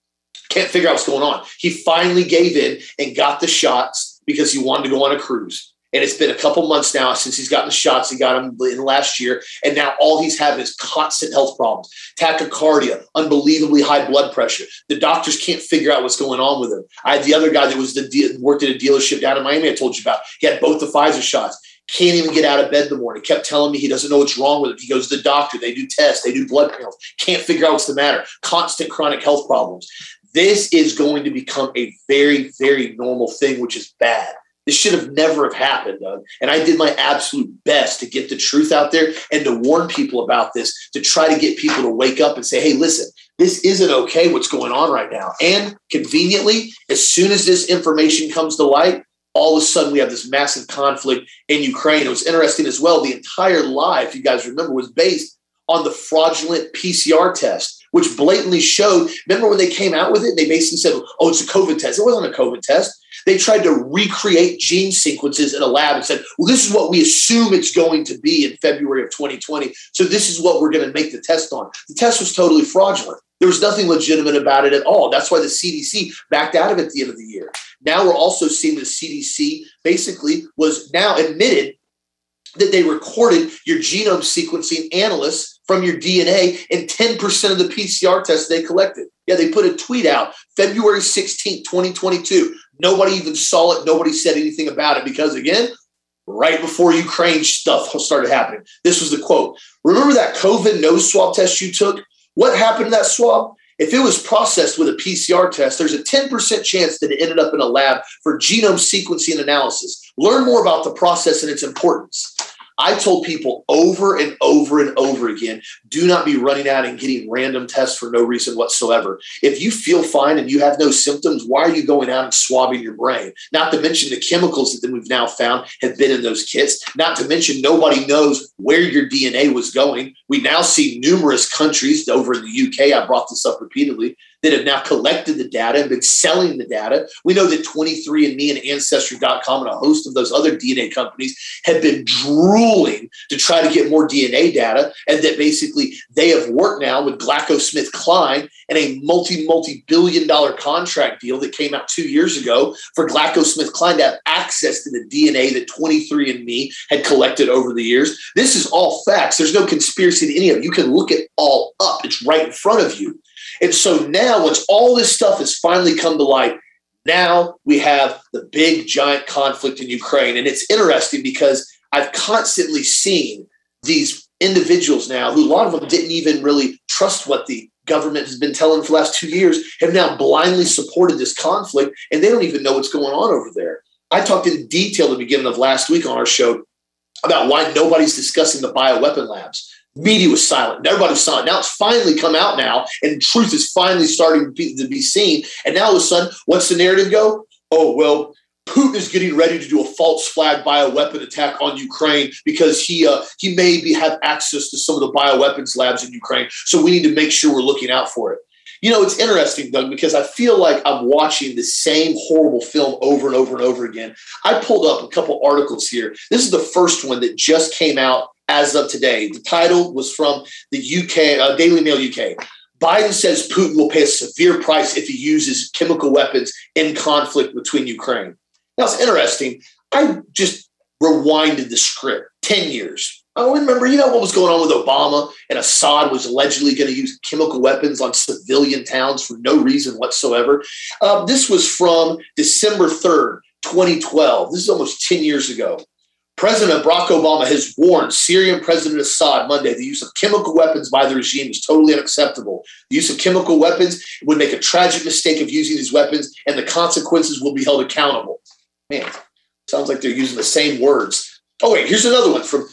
Can't figure out what's going on. He finally gave in and got the shots because he wanted to go on a cruise. And it's been a couple months now since he's gotten the shots. He got them in last year. And now all he's having is constant health problems, tachycardia, unbelievably high blood pressure. The doctors can't figure out what's going on with him. I had the other guy that was worked at a dealership down in Miami I told you about. He had both the Pfizer shots. Can't even get out of bed in the morning. Kept telling me he doesn't know what's wrong with him. He goes to the doctor. They do tests. They do blood panels. Can't figure out what's the matter. Constant chronic health problems. This is going to become a very, very normal thing, which is bad. This should have never have happened, Doug. And I did my absolute best to get the truth out there and to warn people about this, to try to get people to wake up and say, hey, listen, this isn't okay what's going on right now. And conveniently, as soon as this information comes to light, all of a sudden we have this massive conflict in Ukraine. It was interesting as well. The entire lie, if you guys remember, was based on the fraudulent PCR test, which blatantly showed, remember when they came out with it, they basically said, oh, it's a COVID test. It wasn't a COVID test. They tried to recreate gene sequences in a lab and said, well, this is what we assume it's going to be in February of 2020. So this is what we're going to make the test on. The test was totally fraudulent. There was nothing legitimate about it at all. That's why the CDC backed out of it at the end of the year. Now we're also seeing the CDC basically was now admitted that they recorded your genome sequencing analysts from your DNA in 10% of the PCR tests they collected. Yeah, they put a tweet out February 16th, 2022. Nobody even saw it. Nobody said anything about it because, again, right before Ukraine stuff started happening. This was the quote. Remember that COVID nose swab test you took? What happened to that swab? If it was processed with a PCR test, there's a 10% chance that it ended up in a lab for genome sequencing analysis. Learn more about the process and its importance. I told people over and over and over again, do not be running out and getting random tests for no reason whatsoever. If you feel fine and you have no symptoms, why are you going out and swabbing your brain? Not to mention the chemicals that we've now found have been in those kits. Not to mention nobody knows where your DNA was going. We now see numerous countries over in the UK, I brought this up repeatedly, that have now collected the data and been selling the data. We know that 23andMe and Ancestry.com and a host of those other DNA companies have been drooling to try to get more DNA data, and that basically they have worked now with GlaxoSmithKline and a multi-billion-dollar contract deal that came out 2 years ago for GlaxoSmithKline to have access to the DNA that 23andMe had collected over the years. This is all facts. There's no conspiracy to any of it. You can look it all up. It's right in front of you. And so now, once all this stuff has finally come to light, now we have the big, giant conflict in Ukraine. And it's interesting because I've constantly seen these individuals now who a lot of them didn't even really trust what the government has been telling them for the last 2 years, have now blindly supported this conflict, and they don't even know what's going on over there. I talked in detail at the beginning of last week on our show about why nobody's discussing the bioweapon labs. Media was silent. Everybody was silent. Now it's finally come out now, and truth is finally starting to be seen. And now all of a sudden, what's the narrative go? Oh, well, Putin is getting ready to do a false flag bioweapon attack on Ukraine because he may have access to some of the bioweapons labs in Ukraine. So we need to make sure we're looking out for it. You know, it's interesting, Doug, because I feel like I'm watching the same horrible film over and over and over again. I pulled up a couple articles here. This is the first one that just came out as of today. The title was from the UK, Daily Mail UK. Biden says Putin will pay a severe price if he uses chemical weapons in conflict between Ukraine. Now, it's interesting. I just rewinded the script 10 years. I remember, you know what was going on with Obama, and Assad was allegedly going to use chemical weapons on civilian towns for no reason whatsoever. This was from December 3rd, 2012. This is almost 10 years ago. President Barack Obama has warned Syrian President Assad Monday the use of chemical weapons by the regime is totally unacceptable. The use of chemical weapons would make a tragic mistake of using these weapons, and the consequences will be held accountable. Man, sounds like they're using the same words. Oh, wait, here's another one from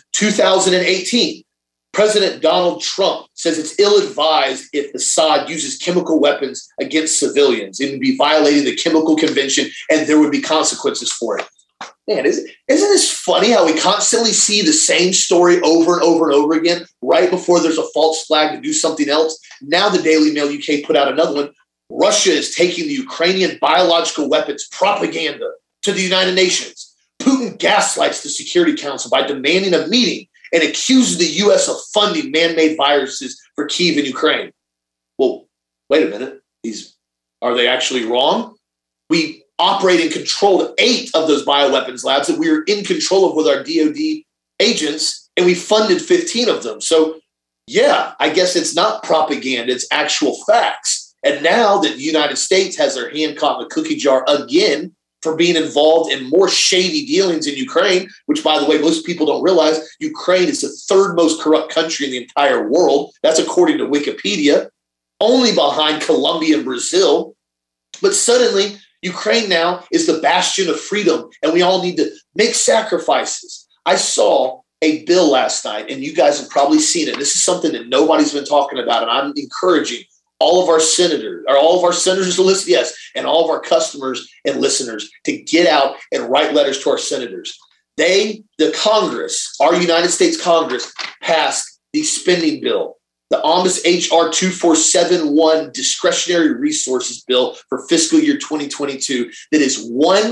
2018. President Donald Trump says it's ill-advised if Assad uses chemical weapons against civilians. It would be violating the Chemical Convention, and there would be consequences for it. Man, isn't this funny how we constantly see the same story over and over and over again right before there's a false flag to do something else? Now the Daily Mail UK put out another one. Russia is taking the Ukrainian biological weapons propaganda to the United Nations. Putin gaslights the Security Council by demanding a meeting and accuses the U.S. of funding man-made viruses for Kyiv and Ukraine. Well, wait a minute. These Are they actually wrong? We operate and control 8 of those bioweapons labs that we are in control of with our DoD agents, and we funded 15 of them. So, yeah, I guess it's not propaganda, it's actual facts. And now that the United States has their hand caught in the cookie jar again for being involved in more shady dealings in Ukraine, which, by the way, most people don't realize, Ukraine is the 3rd most corrupt country in the entire world. That's according to Wikipedia, only behind Colombia and Brazil. But suddenly, Ukraine now is the bastion of freedom, and we all need to make sacrifices. I saw a bill last night, and you guys have probably seen it. This is something that nobody's been talking about, and I'm encouraging all of our senators to listen, yes, and all of our customers and listeners to get out and write letters to our senators. The Congress, our United States Congress, passed the spending bill, the Omnibus H.R. 2471 discretionary resources bill for fiscal year 2022 that is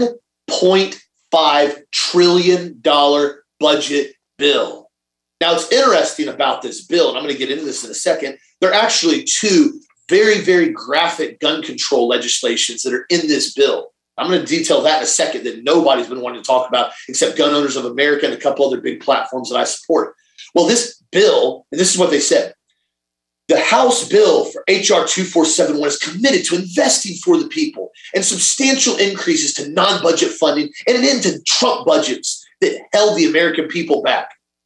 $1.5 trillion budget bill. Now, it's interesting about this bill, and I'm going to get into this in a second. There are actually 2 very, very graphic gun control legislations that are in this bill. I'm going to detail that in a second that nobody's been wanting to talk about except Gun Owners of America and a couple other big platforms that I support. Well, this bill, and this is what they said, the House bill for H.R. 2471 is committed to investing for the people and substantial increases to non-budget funding and an end to Trump budgets that held the American people back.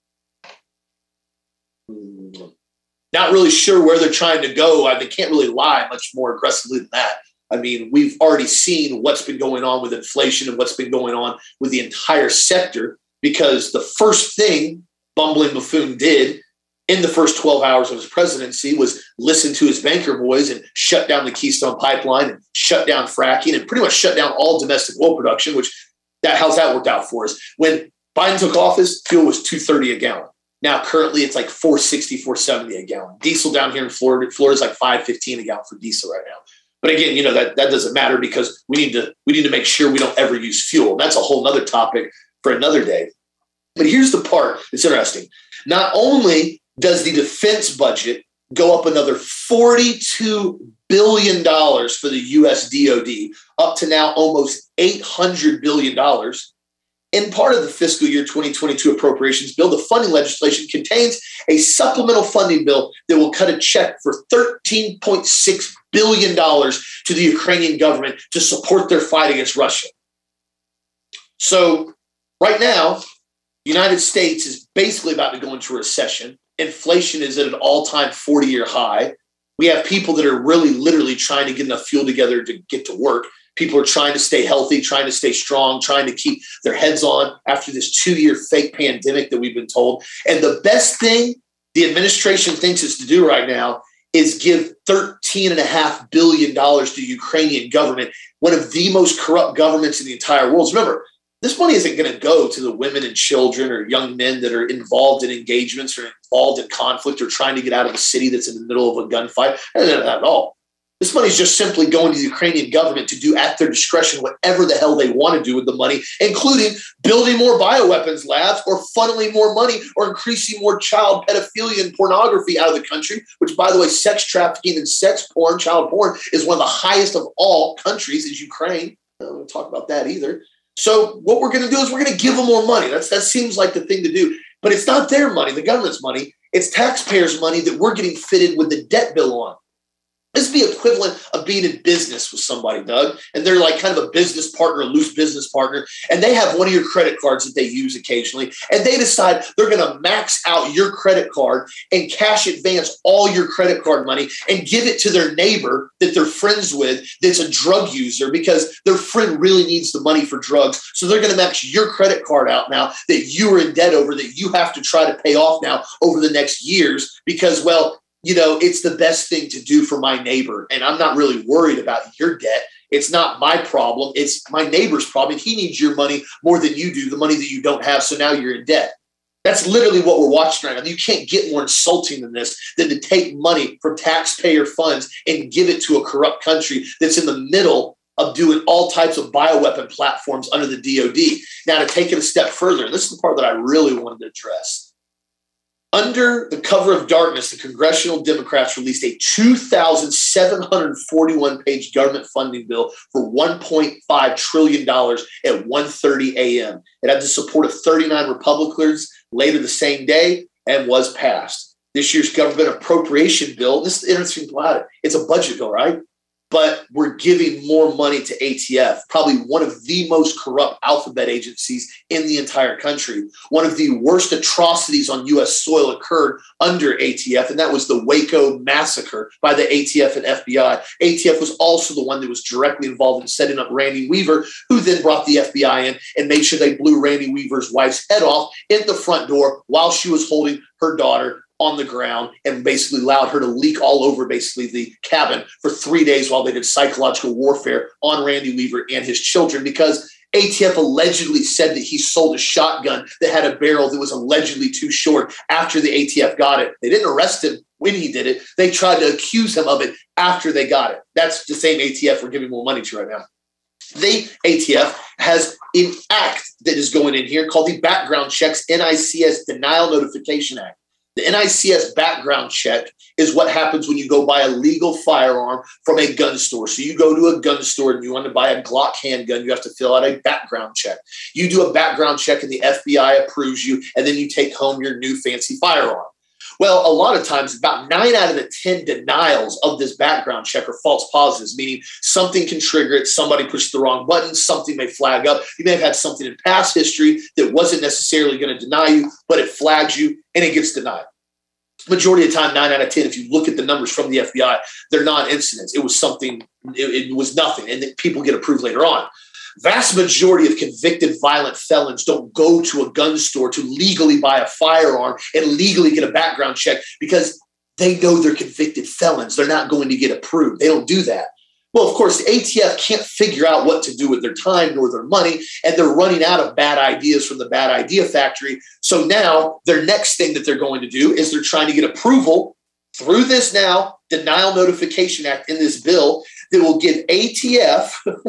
Not really sure where they're trying to go. They can't really lie much more aggressively than that. I mean, we've already seen what's been going on with inflation and what's been going on with the entire sector, because the first thing bumbling buffoon did in the first 12 hours of his presidency was listen to his banker boys and shut down the Keystone Pipeline and shut down fracking and pretty much shut down all domestic oil production, how's that worked out for us? When Biden took office, fuel was $2.30 a gallon. Now, currently, it's like $4.60, $4.70 a gallon. Diesel down here in Florida is like $5.15 a gallon for diesel right now. But again, that doesn't matter because we need to make sure we don't ever use fuel. That's a whole other topic for another day. But here's the part that's interesting. Not only does the defense budget go up another $42 billion for the U.S. DoD, up to now almost $800 billion. In part of the fiscal year 2022 appropriations bill, the funding legislation contains a supplemental funding bill that will cut a check for $13.6 billion to the Ukrainian government to support their fight against Russia. So right now, the United States is basically about to go into a recession. Inflation is at an all-time 40-year high. We have people that are really literally trying to get enough fuel together to get to work. People are trying to stay healthy, trying to stay strong, trying to keep their heads on after this 2-year fake pandemic that we've been told. And the best thing the administration thinks is to do right now is give $13.5 billion to the Ukrainian government, one of the most corrupt governments in the entire world. Remember, this money isn't going to go to the women and children or young men that are involved in engagements or involved in conflict or trying to get out of a city that's in the middle of a gunfight. Not at all. This money is just simply going to the Ukrainian government to do at their discretion whatever the hell they want to do with the money, including building more bioweapons labs or funneling more money or increasing more child pedophilia and pornography out of the country, which, by the way, sex trafficking and sex porn, child porn, is one of the highest of all countries is Ukraine. I don't want to talk about that either. So what we're going to do is we're going to give them more money. That seems like the thing to do. But it's not their money, the government's money. It's taxpayers' money that we're getting fitted with the debt bill on. This is the equivalent of being in business with somebody, Doug, and they're like kind of a business partner, a loose business partner, and they have one of your credit cards that they use occasionally, and they decide they're going to max out your credit card and cash advance all your credit card money and give it to their neighbor that they're friends with that's a drug user because their friend really needs the money for drugs. So they're going to max your credit card out now that you are in debt over, that you have to try to pay off now over the next years because, well, it's the best thing to do for my neighbor. And I'm not really worried about your debt. It's not my problem. It's my neighbor's problem. He needs your money more than you do, the money that you don't have. So now you're in debt. That's literally what we're watching right now. You can't get more insulting than this, than to take money from taxpayer funds and give it to a corrupt country that's in the middle of doing all types of bioweapon platforms under the DoD. Now, to take it a step further, and this is the part that I really wanted to address. Under the cover of darkness, the congressional Democrats released a 2,741-page government funding bill for $1.5 trillion at 1:30 a.m. It had the support of 39 Republicans later the same day and was passed. This year's government appropriation bill, this is the interesting thing about it, it's a budget bill, right? But we're giving more money to ATF, probably one of the most corrupt alphabet agencies in the entire country. One of the worst atrocities on U.S. soil occurred under ATF, and that was the Waco massacre by the ATF and FBI. ATF was also the one that was directly involved in setting up Randy Weaver, who then brought the FBI in and made sure they blew Randy Weaver's wife's head off in the front door while she was holding her daughter on the ground, and basically allowed her to leak all over basically the cabin for 3 days while they did psychological warfare on Randy Weaver and his children, because ATF allegedly said that he sold a shotgun that had a barrel that was allegedly too short after the ATF got it. They didn't arrest him when he did it. They tried to accuse him of it after they got it. That's the same ATF we're giving more money to right now. The ATF has an act that is going in here called the Background Checks NICS Denial Notification Act. The NICS background check is what happens when you go buy a legal firearm from a gun store. So you go to a gun store and you want to buy a Glock handgun, you have to fill out a background check. You do a background check and the FBI approves you, and then you take home your new fancy firearm. Well, a lot of times, about 9 out of the 10 denials of this background check are false positives, meaning something can trigger it, somebody pushed the wrong button, something may flag up. You may have had something in past history that wasn't necessarily going to deny you, but it flags you and it gets denied. Majority of the time, 9 out of 10, if you look at the numbers from the FBI, they're non-incidents. It was something, it was nothing, and people get approved later on. Vast majority of convicted violent felons don't go to a gun store to legally buy a firearm and legally get a background check because they know they're convicted felons. They're not going to get approved. They don't do that. Well, of course, the ATF can't figure out what to do with their time nor their money, and they're running out of bad ideas from the bad idea factory. So now their next thing that they're going to do is they're trying to get approval through this now Denial Notification Act in this bill that will give ATF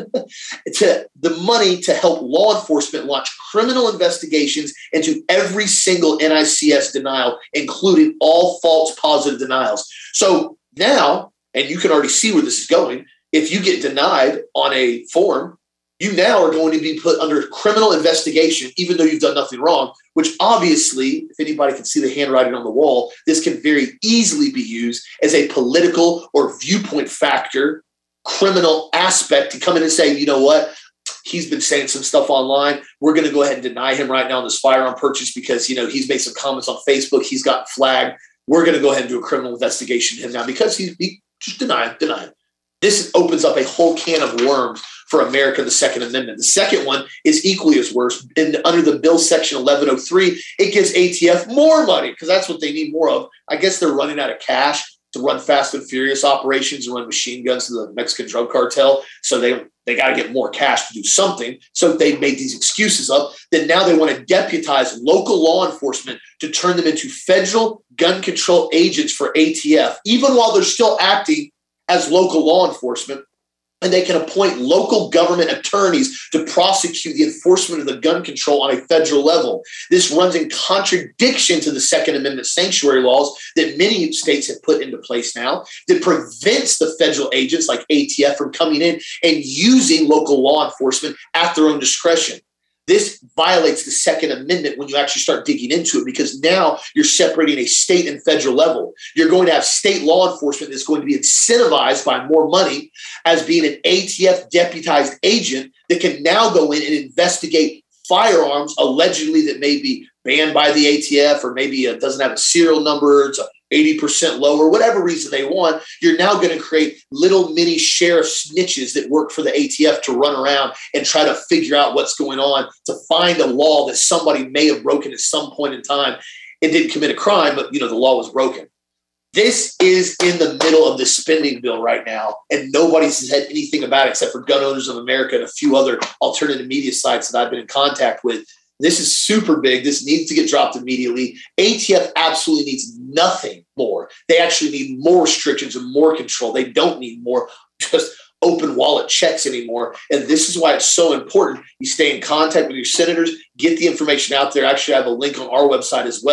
to the money to help law enforcement launch criminal investigations into every single NICS denial, including all false positive denials. So now, and you can already see where this is going, if you get denied on a form, you now are going to be put under criminal investigation, even though you've done nothing wrong, which obviously, if anybody can see the handwriting on the wall, this can very easily be used as a political or viewpoint factor, criminal aspect to come in and say, you know what, he's been saying some stuff online. We're going to go ahead and deny him right now on this firearm purchase because, you know, he's made some comments on Facebook. He's got flagged. We're going to go ahead and do a criminal investigation of him now because he just deny him. This opens up a whole can of worms for America, the Second Amendment. The second one is equally as worse. Under the bill section 1103, it gives ATF more money because that's what they need more of. I guess they're running out of cash to run Fast and Furious operations and run machine guns to the Mexican drug cartel. So they got to get more cash to do something. So they made these excuses up. Then now they want to deputize local law enforcement to turn them into federal gun control agents for ATF, even while they're still acting as local law enforcement. And they can appoint local government attorneys to prosecute the enforcement of the gun control on a federal level. This runs in contradiction to the Second Amendment sanctuary laws that many states have put into place now that prevents the federal agents like ATF from coming in and using local law enforcement at their own discretion. This violates the Second Amendment when you actually start digging into it, because now you're separating a state and federal level. You're going to have state law enforcement that's going to be incentivized by more money as being an ATF deputized agent that can now go in and investigate firearms allegedly that may be banned by the ATF, or maybe it doesn't have a serial number, it's 80% lower, whatever reason they want. You're now going to create little mini sheriff snitches that work for the ATF to run around and try to figure out what's going on, to find a law that somebody may have broken at some point in time. It didn't commit a crime, but the law was broken. This is in the middle of the spending bill right now, and nobody's said anything about it except for Gun Owners of America and a few other alternative media sites that I've been in contact with. This is super big. This needs to get dropped immediately. ATF absolutely needs nothing more. They actually need more restrictions and more control. They don't need more just open wallet checks anymore. And this is why it's so important you stay in contact with your senators, get the information out there. Actually, I have a link on our website as well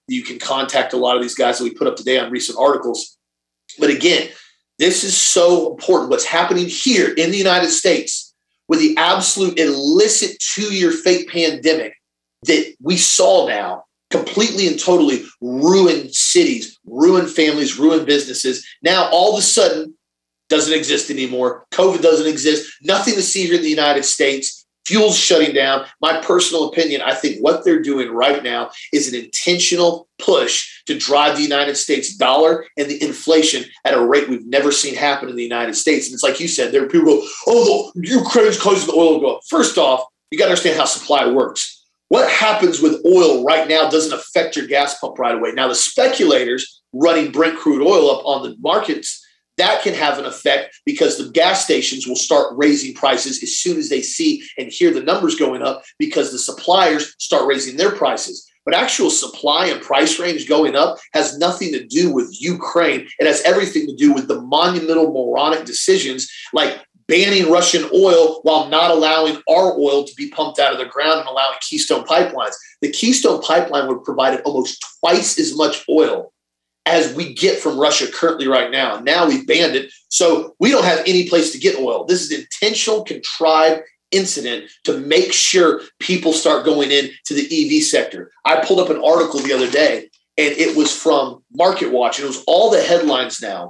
You can contact a lot of these guys that we put up today on recent articles. But again, this is so important. What's happening here in the United States with the absolute illicit 2-year fake pandemic that we saw now completely and totally ruin cities, ruin families, ruin businesses. Now, all of a sudden, doesn't exist anymore. COVID doesn't exist. Nothing to see here in the United States. Fuel's shutting down. My personal opinion, I think what they're doing right now is an intentional push to drive the United States dollar and the inflation at a rate we've never seen happen in the United States. And it's like you said, there are people who go, oh, the Ukraine's causing the oil to go up. First off, you got to understand how supply works. What happens with oil right now doesn't affect your gas pump right away. Now, the speculators running Brent crude oil up on the markets, that can have an effect because the gas stations will start raising prices as soon as they see and hear the numbers going up because the suppliers start raising their prices. But actual supply and price range going up has nothing to do with Ukraine. It has everything to do with the monumental moronic decisions like banning Russian oil while not allowing our oil to be pumped out of the ground and allowing Keystone pipelines. The Keystone pipeline would have provided almost twice as much oil as we get from Russia currently right now. Now we've banned it, so we don't have any place to get oil. This is an intentional, contrived incident to make sure people start going into the EV sector. I pulled up an article the other day, and it was from Market Watch, and it was all the headlines now,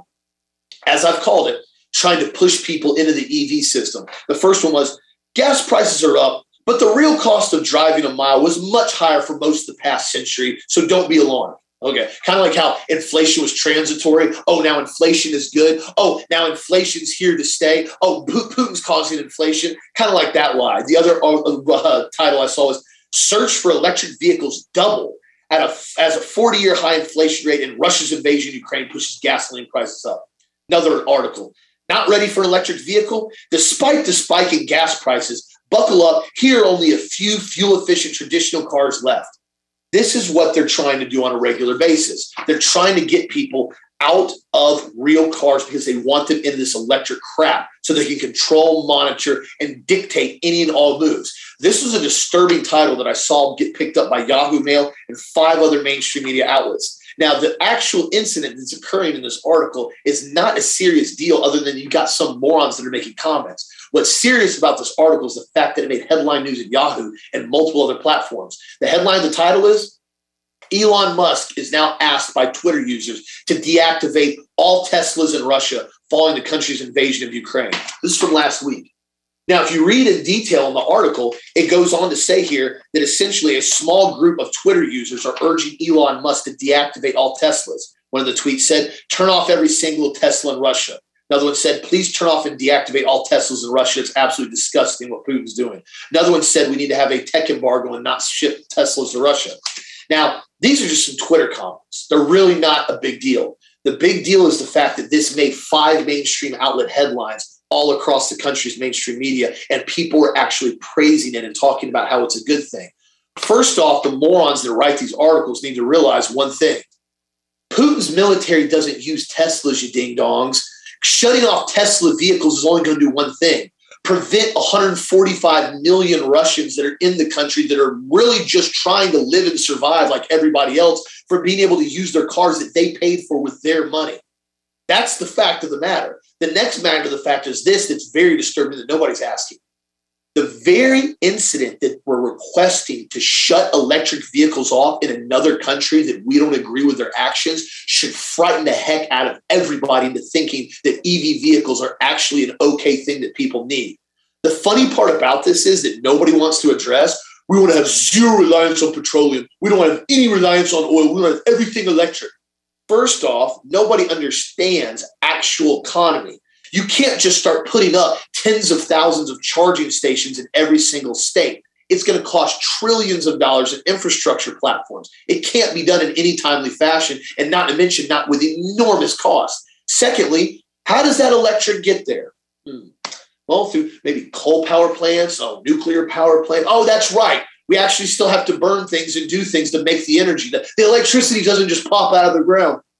as I've called it, trying to push people into the EV system. The first one was, gas prices are up, but the real cost of driving a mile was much higher for most of the past century, so don't be alarmed. Okay, kind of like how inflation was transitory. Oh, now inflation is good. Oh, now inflation's here to stay. Oh, Putin's causing inflation. Kind of like that lie. The other title I saw was Search for Electric Vehicles Double as a 40-year high inflation rate and Russia's invasion of Ukraine pushes gasoline prices up. Another article. Not ready for an electric vehicle? Despite the spike in gas prices, buckle up. Here are only a few fuel-efficient traditional cars left. This is what they're trying to do on a regular basis. They're trying to get people out of real cars because they want them in this electric crap so they can control, monitor, and dictate any and all moves. This was a disturbing title that I saw get picked up by Yahoo Mail and 5 other mainstream media outlets. Now, the actual incident that's occurring in this article is not a serious deal other than you got some morons that are making comments. What's serious about this article is the fact that it made headline news at Yahoo and multiple other platforms. The headline, the title is, Elon Musk is now asked by Twitter users to deactivate all Teslas in Russia following the country's invasion of Ukraine. This is from last week. Now, if you read in detail in the article, it goes on to say here that essentially a small group of Twitter users are urging Elon Musk to deactivate all Teslas. One of the tweets said, turn off every single Tesla in Russia. Another one said, please turn off and deactivate all Teslas in Russia. It's absolutely disgusting what Putin's doing. Another one said, we need to have a tech embargo and not ship Teslas to Russia. Now, these are just some Twitter comments. They're really not a big deal. The big deal is the fact that this made 5 mainstream outlet headlines all across the country's mainstream media, and people were actually praising it and talking about how it's a good thing. First off, the morons that write these articles need to realize one thing. Putin's military doesn't use Teslas, you ding-dongs. Shutting off Tesla vehicles is only going to do one thing. Prevent 145 million Russians that are in the country that are really just trying to live and survive like everybody else from being able to use their cars that they paid for with their money. That's the fact of the matter. The next matter of the fact is this that's very disturbing that nobody's asking. The very incident that we're requesting to shut electric vehicles off in another country that we don't agree with their actions should frighten the heck out of everybody into thinking that EV vehicles are actually an okay thing that people need. The funny part about this is that nobody wants to address, we want to have zero reliance on petroleum. We don't want to have any reliance on oil. We want to have everything electric. First off, nobody understands actual economy. You can't just start putting up tens of thousands of charging stations in every single state. It's going to cost trillions of dollars in infrastructure platforms. It can't be done in any timely fashion, and not to mention not with enormous cost. Secondly, how does that electric get there? Well, through maybe coal power plants, nuclear power plant. Oh, that's right. We actually still have to burn things and do things to make the energy. The electricity doesn't just pop out of the ground.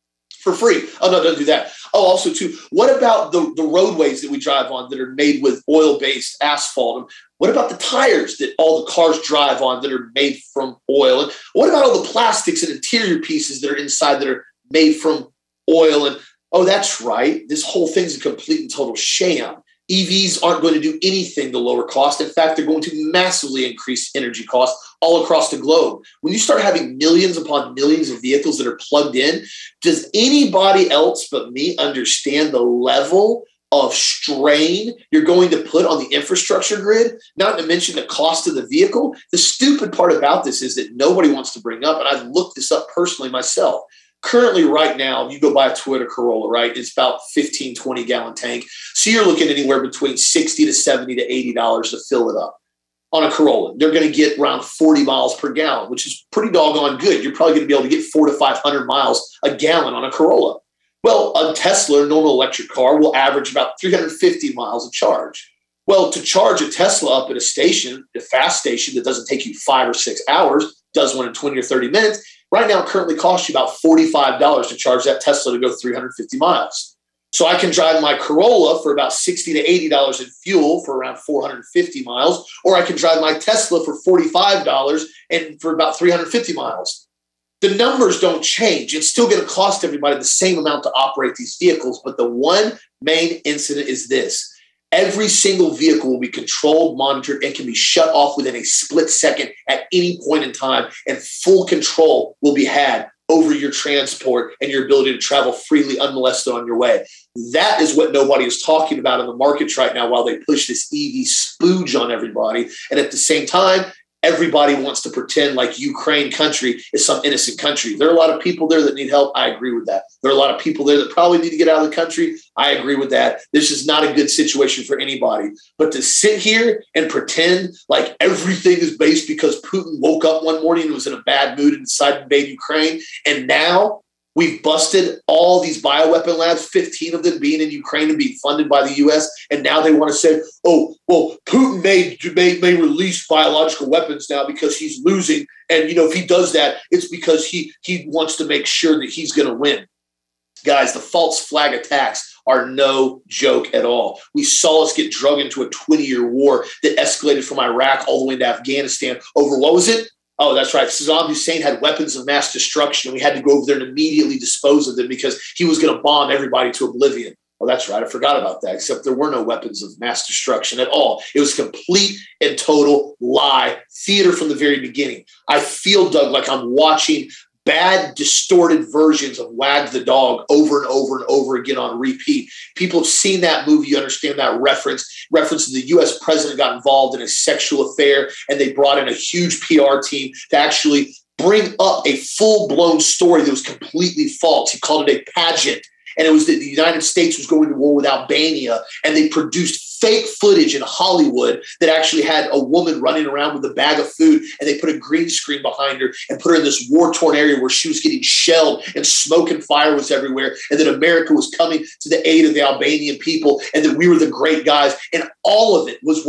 for free. Oh, no, don't do that. Oh, also, too, what about the roadways that we drive on that are made with oil-based asphalt? What about the tires that all the cars drive on that are made from oil? And what about all the plastics and interior pieces that are inside that are made from oil? And, oh, that's right. This whole thing's a complete and total sham. EVs aren't going to do anything to lower cost. In fact, they're going to massively increase energy costs all across the globe. When you start having millions upon millions of vehicles that are plugged in, does anybody else but me understand the level of strain you're going to put on the infrastructure grid, not to mention the cost of the vehicle? The stupid part about this is that nobody wants to bring up, and I've looked this up personally myself. Currently, right now, you go buy a Toyota Corolla, right? It's about 15, 20-gallon tank. So you're looking anywhere between $60 to $70 to $80 to fill it up. On a Corolla, they're going to get around 40 miles per gallon, which is pretty doggone good. You're probably going to be able to get 400 to 500 miles a gallon on a Corolla. Well, a Tesla, a normal electric car, will average about 350 miles of charge. Well, to charge a Tesla up at a station, a fast station that doesn't take you 5 or 6 hours, does one in 20 or 30 minutes, right now it currently costs you about $45 to charge that Tesla to go 350 miles. So I can drive my Corolla for about $60 to $80 in fuel for around 450 miles, or I can drive my Tesla for $45 and for about 350 miles. The numbers don't change. It's still going to cost everybody the same amount to operate these vehicles, but the one main incident is this. Every single vehicle will be controlled, monitored, and can be shut off within a split second at any point in time, and full control will be had over your transport and your ability to travel freely, unmolested on your way. That is what nobody is talking about in the markets right now while they push this EV spooge on everybody. And at the same time, everybody wants to pretend like Ukraine country is some innocent country. There are a lot of people there that need help. I agree with that. There are a lot of people there that probably need to get out of the country. I agree with that. This is not a good situation for anybody. But to sit here and pretend like everything is based because Putin woke up one morning and was in a bad mood and decided to invade Ukraine, and now we've busted all these bioweapon labs, 15 of them being in Ukraine and being funded by the U.S., and now they want to say, oh, well, Putin may release biological weapons now because he's losing. And, if he does that, it's because he wants to make sure that he's going to win. Guys, the false flag attacks are no joke at all. We saw us get drug into a 20-year war that escalated from Iraq all the way into Afghanistan over, what was it? Oh, that's right. Saddam Hussein had weapons of mass destruction. We had to go over there and immediately dispose of them because he was going to bomb everybody to oblivion. Oh, that's right. I forgot about that, except there were no weapons of mass destruction at all. It was complete and total lie, theater from the very beginning. I feel, Doug, like I'm watching bad, distorted versions of Wag the Dog over and over and over again on repeat. People have seen that movie. You understand that reference to the U.S. president got involved in a sexual affair, and they brought in a huge PR team to actually bring up a full-blown story that was completely false. He called it a pageant, and it was that the United States was going to war with Albania, and they produced fake footage in Hollywood that actually had a woman running around with a bag of food, and they put a green screen behind her and put her in this war-torn area where she was getting shelled and smoke and fire was everywhere, and that America was coming to the aid of the Albanian people, and that we were the great guys. And all of it was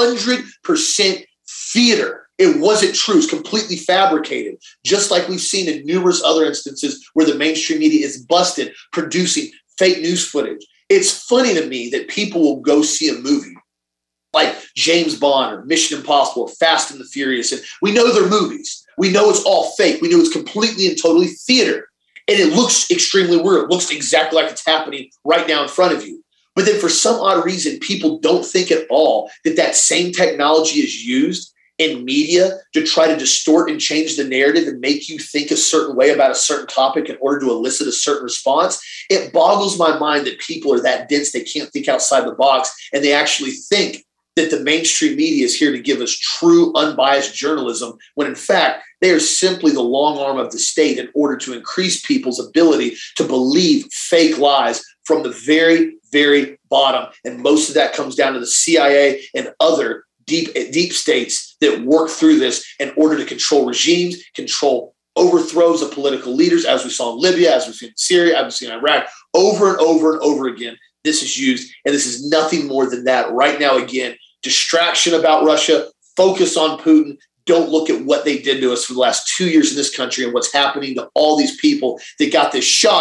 100% theater. It wasn't true. It's completely fabricated, just like we've seen in numerous other instances where the mainstream media is busted producing fake news footage. It's funny to me that people will go see a movie like James Bond or Mission Impossible or Fast and the Furious, and we know they're movies. We know it's all fake. We know it's completely and totally theater, and it looks extremely real. It looks exactly like it's happening right now in front of you. But then for some odd reason, people don't think at all that that same technology is used in media to try to distort and change the narrative and make you think a certain way about a certain topic in order to elicit a certain response. It boggles my mind that people are that dense they can't think outside the box, and they actually think that the mainstream media is here to give us true, unbiased journalism, when in fact, they are simply the long arm of the state in order to increase people's ability to believe fake lies from the very, very bottom. And most of that comes down to the CIA and other deep states that work through this in order to control regimes, control overthrows of political leaders, as we saw in Libya, as we've seen in Syria, as we've seen in Iraq, over and over and over again. This is used, and this is nothing more than that. Right now, again, distraction about Russia, focus on Putin. Don't look at what they did to us for the last 2 years in this country and what's happening to all these people that got this shot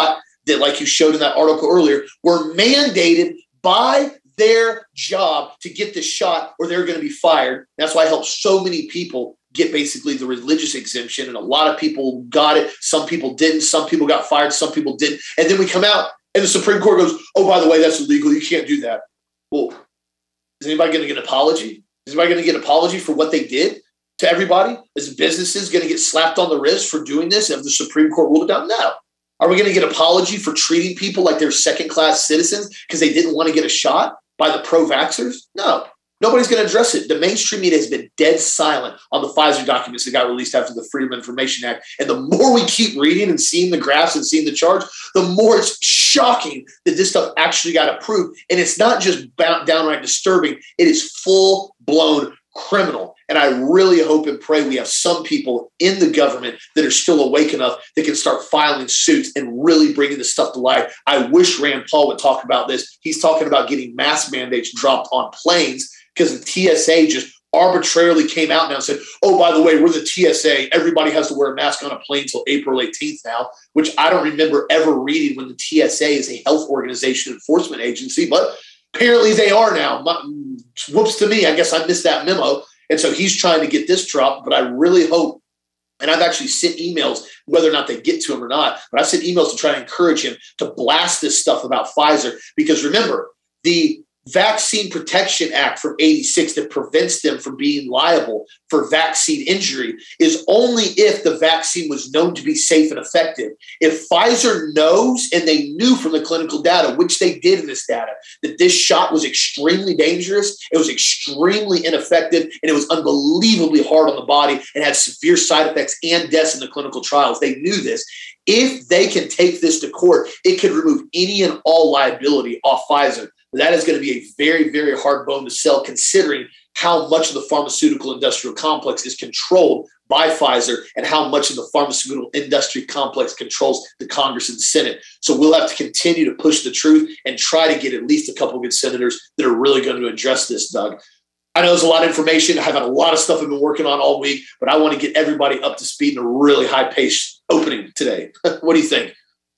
that, like you showed in that article earlier, were mandated by their job to get this shot or they're going to be fired. That's why I helped so many people get basically the religious exemption. And a lot of people got it. Some people didn't. Some people got fired. Some people didn't. And then we come out and the Supreme Court goes, oh, by the way, that's illegal. You can't do that. Well, is anybody going to get an apology? Is anybody going to get an apology for what they did to everybody? Is businesses going to get slapped on the wrist for doing this if the Supreme Court ruled it down? No. Are we going to get an apology for treating people like they're second-class citizens because they didn't want to get a shot by the pro-vaxxers? No. Nobody's going to address it. The mainstream media has been dead silent on the Pfizer documents that got released after the Freedom of Information Act. And the more we keep reading and seeing the graphs and seeing the charts, the more it's shocking that this stuff actually got approved. And it's not just downright disturbing. It is full-blown criminal. And I really hope and pray we have some people in the government that are still awake enough that can start filing suits and really bringing this stuff to light. I wish Rand Paul would talk about this. He's talking about getting mask mandates dropped on planes because the TSA just arbitrarily came out now and said, oh, by the way, we're the TSA. Everybody has to wear a mask on a plane until April 18th now, which I don't remember ever reading when the TSA is a health organization enforcement agency, but apparently they are now. Whoops to me. I guess I missed that memo. And so he's trying to get this dropped, but I really hope, and I've actually sent emails, whether or not they get to him or not, but I've sent emails to try to encourage him to blast this stuff about Pfizer. Because remember, the Vaccine Protection Act from '86 that prevents them from being liable for vaccine injury is only if the vaccine was known to be safe and effective. If Pfizer knows, and they knew from the clinical data, which they did in this data, that this shot was extremely dangerous, it was extremely ineffective, and it was unbelievably hard on the body and had severe side effects and deaths in the clinical trials. They knew this. If they can take this to court, it could remove any and all liability off Pfizer. That is going to be a very, very hard bone to sell, considering how much of the pharmaceutical industrial complex is controlled by Pfizer and how much of the pharmaceutical industry complex controls the Congress and the Senate. So we'll have to continue to push the truth and try to get at least a couple of good senators that are really going to address this, Doug. I know there's a lot of information. I've had a lot of stuff I've been working on all week, but I want to get everybody up to speed in a really high-paced opening today. What do you think?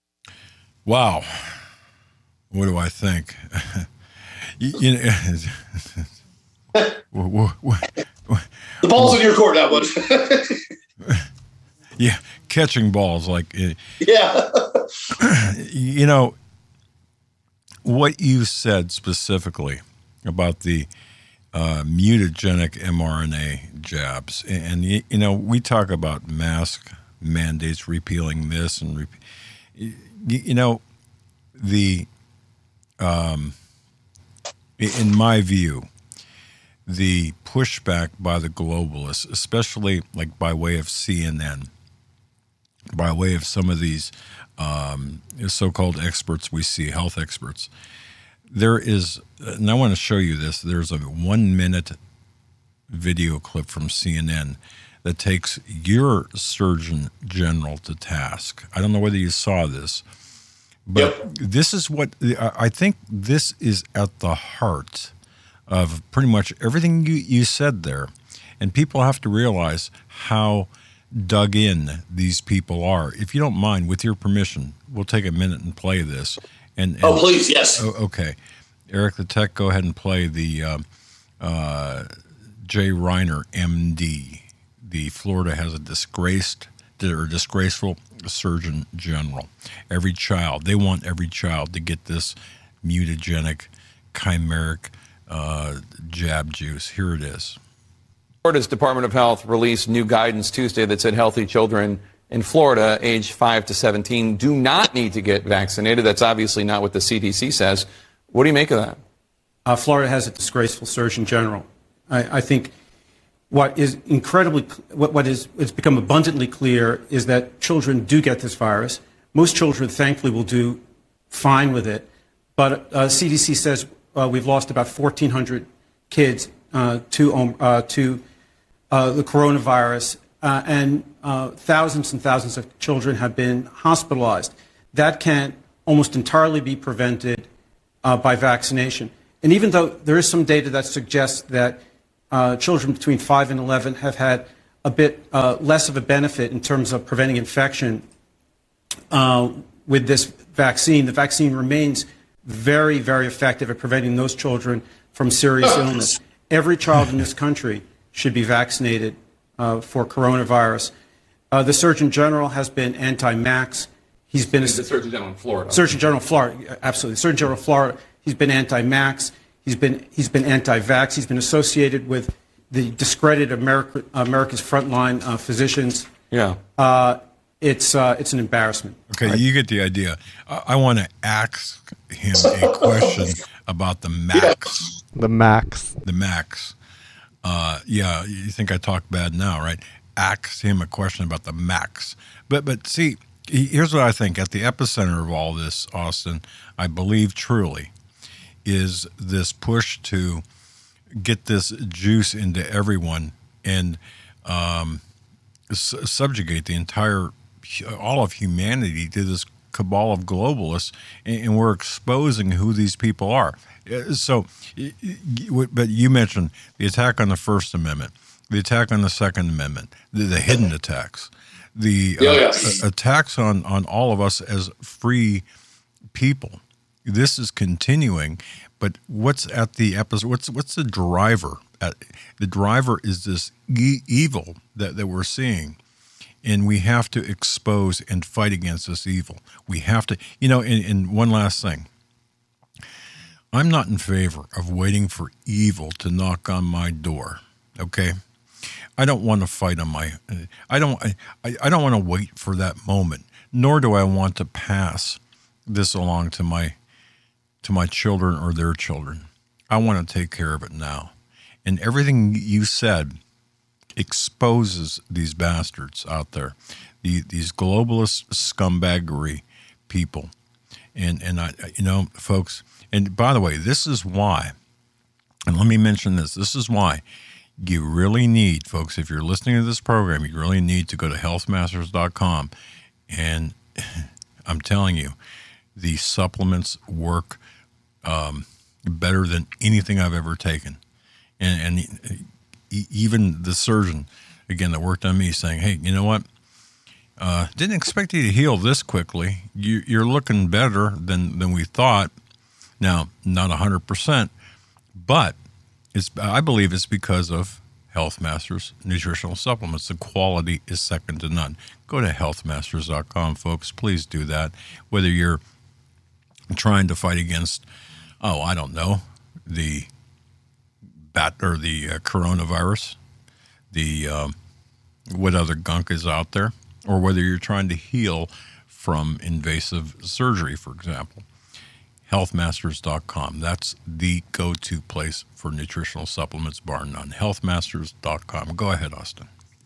Wow. What do I think? The ball's in your court now, bud. Yeah, catching balls like. Yeah. You know, what you said specifically about the mutagenic mRNA jabs, and you know, we talk about mask mandates, repealing this, and you know, the in my view, the pushback by the globalists, especially like by way of CNN, by way of some of these so-called experts we see, health experts, there is, and I want to show you this, there's a 1-minute video clip from CNN that takes your Surgeon General to task. I don't know whether you saw this, but this is what, I think this is at the heart of pretty much everything you said there. And people have to realize how dug in these people are. If you don't mind, with your permission, we'll take a minute and play this. And oh, please, yes. Okay. Eric the Tech, go ahead and play the Jay Reiner, MD. The Florida has a disgraceful Surgeon General. Every child, they want every child to get this mutagenic, chimeric jab juice. Here it is. Florida's Department of Health released new guidance Tuesday that said healthy children in Florida, age 5 to 17, do not need to get vaccinated. That's obviously not what the CDC says. What do you make of that? Florida has a disgraceful Surgeon General. I think what is it's become abundantly clear is that children do get this virus. Most children, thankfully, will do fine with it. But CDC says we've lost about 1,400 kids to the coronavirus, and thousands and thousands of children have been hospitalized. That can almost entirely be prevented by vaccination. And even though there is some data that suggests that children between 5 and 11 have had a bit less of a benefit in terms of preventing infection, with this vaccine. The vaccine remains very, very effective at preventing those children from serious illness. Every child in this country should be vaccinated for coronavirus. The Surgeon General has been anti-max. He's been the Surgeon General in Florida. Surgeon General of Florida, absolutely. Surgeon General of Florida. He's been anti-max. He's been anti-vax. He's been associated with the discredited America's frontline physicians. Yeah. It's an embarrassment. Okay, you get the idea. I want to ask him a question about the max. The max. The max. Yeah, you think I talk bad now, right? Ask him a question about the max. But see, here's what I think. At the epicenter of all this, Austin, I believe truly, is this push to get this juice into everyone and subjugate all of humanity to this cabal of globalists, and we're exposing who these people are. So, but you mentioned the attack on the First Amendment, the attack on the Second Amendment, the hidden attacks, the attacks on all of us as free people. This is continuing, but what's at the episode? What's the driver? The driver is this evil that we're seeing, and we have to expose and fight against this evil. We have to, and one last thing. I'm not in favor of waiting for evil to knock on my door. Okay, I don't want to fight on I don't want to wait for that moment. Nor do I want to pass this along to my children or their children. I want to take care of it now. And everything you said exposes these bastards out there, these globalist scumbaggery people. And I, folks, and by the way, this is why, and let me mention this is why you really need, folks, if you're listening to this program, you really need to go to healthmasters.com. And I'm telling you, the supplements work better than anything I've ever taken. And even the surgeon, again, that worked on me, saying, hey, you know what? Didn't expect you to heal this quickly. You're looking better than we thought. Now, not 100%, but I believe it's because of Health Masters nutritional supplements. The quality is second to none. Go to healthmasters.com, folks. Please do that. Whether you're trying to fight against, I don't know, the coronavirus, what other gunk is out there, or whether you're trying to heal from invasive surgery, for example. Healthmasters.com. That's the go-to place for nutritional supplements, bar none. Healthmasters.com. Go ahead, Austin.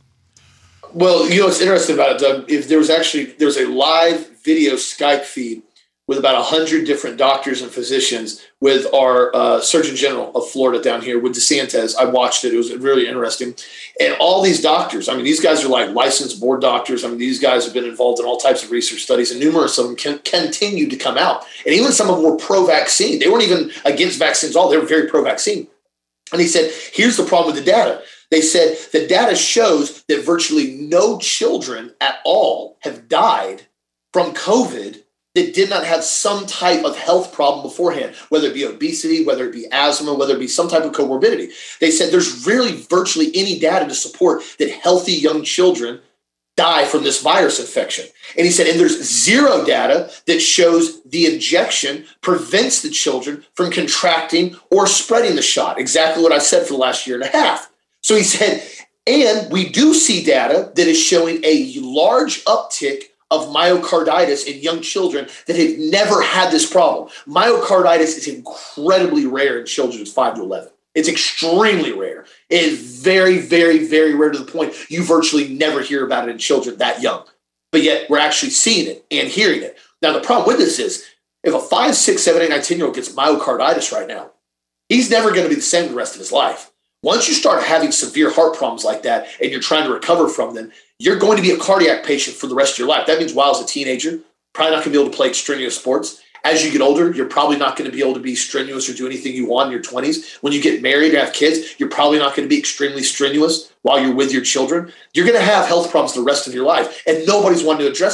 Well, what's interesting about it, Doug, if there's a live video Skype feed with about 100 different doctors and physicians with our Surgeon General of Florida down here with DeSantis. I watched it. It was really interesting. And all these doctors, these guys are like licensed board doctors. These guys have been involved in all types of research studies, and numerous of them continue to come out. And even some of them were pro-vaccine. They weren't even against vaccines at all. They were very pro-vaccine. And he said, here's the problem with the data. They said the data shows that virtually no children at all have died from COVID that did not have some type of health problem beforehand, whether it be obesity, whether it be asthma, whether it be some type of comorbidity. They said there's really virtually any data to support that healthy young children die from this virus infection. And he said, and there's zero data that shows the injection prevents the children from contracting or spreading the shot. Exactly what I've said for the last year and a half. So he said, and we do see data that is showing a large uptick of myocarditis in young children that have never had this problem. Myocarditis is incredibly rare in children of 5 to 11. It's extremely rare. It is very, very, very rare to the point you virtually never hear about it in children that young. But yet we're actually seeing it and hearing it. Now, the problem with this is if a 5, 6, 7, 8, 9, 10-year-old gets myocarditis right now, he's never going to be the same the rest of his life. Once you start having severe heart problems like that and you're trying to recover from them, you're going to be a cardiac patient for the rest of your life. That means while as a teenager, probably not going to be able to play extraneous sports. As you get older, you're probably not going to be able to be strenuous or do anything you want in your 20s. When you get married or have kids, you're probably not going to be extremely strenuous while you're with your children. You're going to have health problems the rest of your life, and nobody's wanting to address that.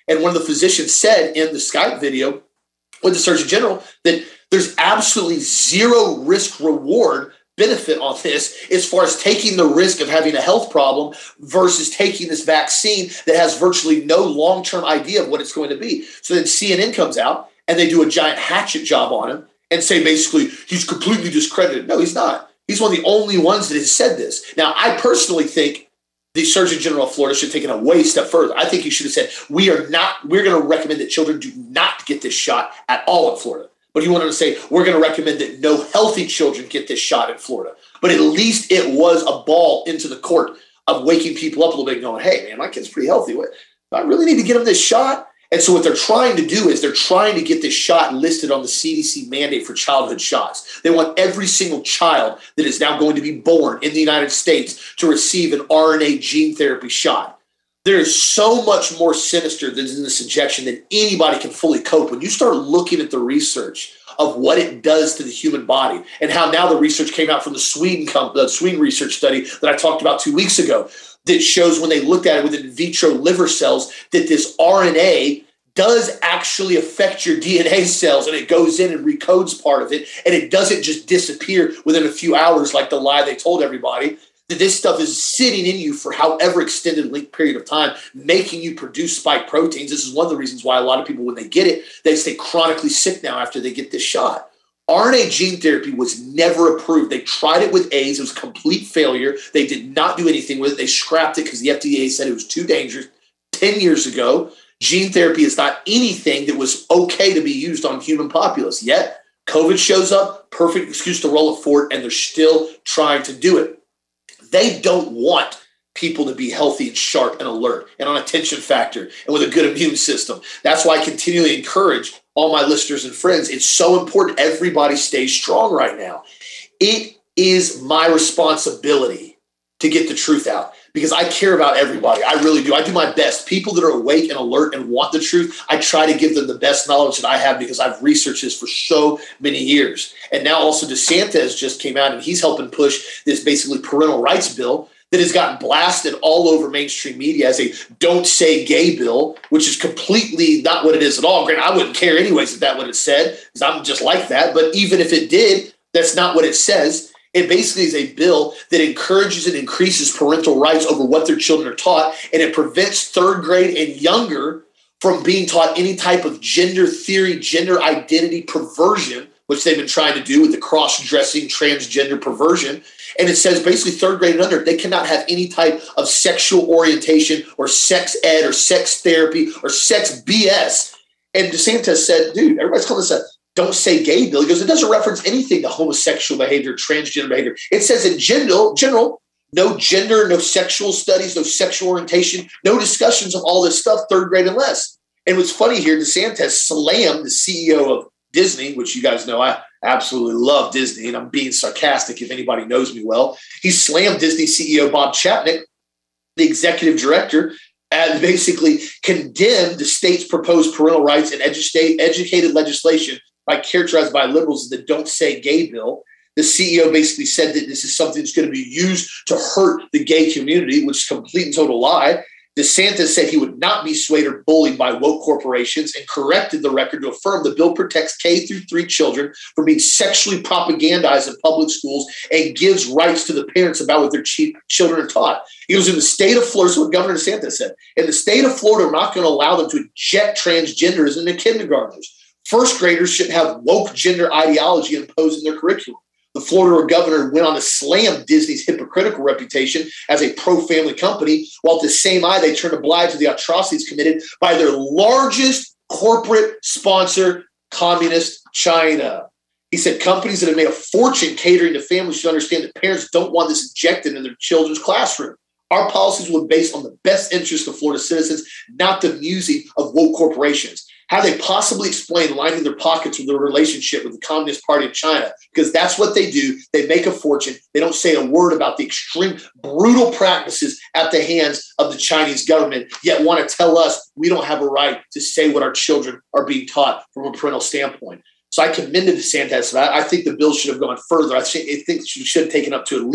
And one of the physicians said in the Skype video with the Surgeon General that there's absolutely zero risk reward benefit on this as far as taking the risk of having a health problem versus taking this vaccine that has virtually no long-term idea of what it's going to be. So then CNN comes out and they do a giant hatchet job on him and say basically he's completely discredited. No, he's not. He's one of the only ones that has said this. Now, I personally think the Surgeon General of Florida should have taken it a way step further. I think he should have said, we're going to recommend that children do not get this shot at all in Florida. But he wanted to say, we're going to recommend that no healthy children get this shot in Florida. But at least it was a ball into the court of waking people up a little bit, going, hey, man, my kid's pretty healthy. What, do I really need to get him this shot? And so what they're trying to do is they're trying to get this shot listed on the CDC mandate for childhood shots. They want every single child that is now going to be born in the United States to receive an RNA gene therapy shot. There is so much more sinister than this injection than anybody can fully cope. When you start looking at the research of what it does to the human body and how now the research came out from the Sweden research study that I talked about 2 weeks ago that shows when they looked at it with in vitro liver cells that this RNA does actually affect your DNA cells, and it goes in and recodes part of it, and it doesn't just disappear within a few hours like the lie they told everybody. That this stuff is sitting in you for however extended period of time, making you produce spike proteins. This is one of the reasons why a lot of people, when they get it, they stay chronically sick now after they get this shot. RNA gene therapy was never approved. They tried it with AIDS. It was a complete failure. They did not do anything with it. They scrapped it because the FDA said it was too dangerous 10 years ago. Gene therapy is not anything that was okay to be used on human populace. Yet, COVID shows up, perfect excuse to roll it forward, and they're still trying to do it. They don't want people to be healthy and sharp and alert and on attention factor and with a good immune system. That's why I continually encourage all my listeners and friends. It's so important everybody stays strong right now. It is my responsibility to get the truth out because I care about everybody. I really do. I do my best. People that are awake and alert and want the truth, I try to give them the best knowledge that I have because I've researched this for so many years. And now also DeSantis just came out and he's helping push this basically parental rights bill that has gotten blasted all over mainstream media as a don't say gay bill, which is completely not what it is at all. Granted, I wouldn't care anyways if that what it said because I'm just like that. But even if it did, that's not what it says. It basically is a bill that encourages and increases parental rights over what their children are taught, and it prevents third grade and younger from being taught any type of gender theory, gender identity perversion, which they've been trying to do with the cross-dressing transgender perversion. And it says basically third grade and under, they cannot have any type of sexual orientation or sex ed or sex therapy or sex BS. And DeSantis said, dude, everybody's calling this a don't say gay bill. He goes, it doesn't reference anything to homosexual behavior, transgender behavior. It says in general, no gender, no sexual studies, no sexual orientation, no discussions of all this stuff, third grade and less. And what's funny here, DeSantis slammed the CEO of Disney, which you guys know I absolutely love Disney, and I'm being sarcastic if anybody knows me well. He slammed Disney CEO Bob Chapek, the executive director, and basically condemned the state's proposed parental rights and educated legislation characterized by liberals as the don't say gay bill. The CEO basically said that this is something that's going to be used to hurt the gay community, which is a complete and total lie. DeSantis said he would not be swayed or bullied by woke corporations and corrected the record to affirm the bill protects K-3 children from being sexually propagandized in public schools and gives rights to the parents about what their children are taught. He was in the state of Florida, this is what Governor DeSantis said. In the state of Florida, we're not going to allow them to inject transgenderism into kindergartners. First graders shouldn't have woke gender ideology imposed in their curriculum. The Florida governor went on to slam Disney's hypocritical reputation as a pro-family company, while at the same eye, they turned a blind to the atrocities committed by their largest corporate sponsor, Communist China. He said companies that have made a fortune catering to families should understand that parents don't want this injected in their children's classroom. Our policies were based on the best interest of Florida citizens, not the musing of woke corporations. How they possibly explain lining their pockets with their relationship with the Communist Party of China, because that's what they do. They make a fortune. They don't say a word about the extreme, brutal practices at the hands of the Chinese government, yet want to tell us we don't have a right to say what our children are being taught from a parental standpoint. So I commended DeSantis for that. I think the bill should have gone further. I think it should have taken up to at least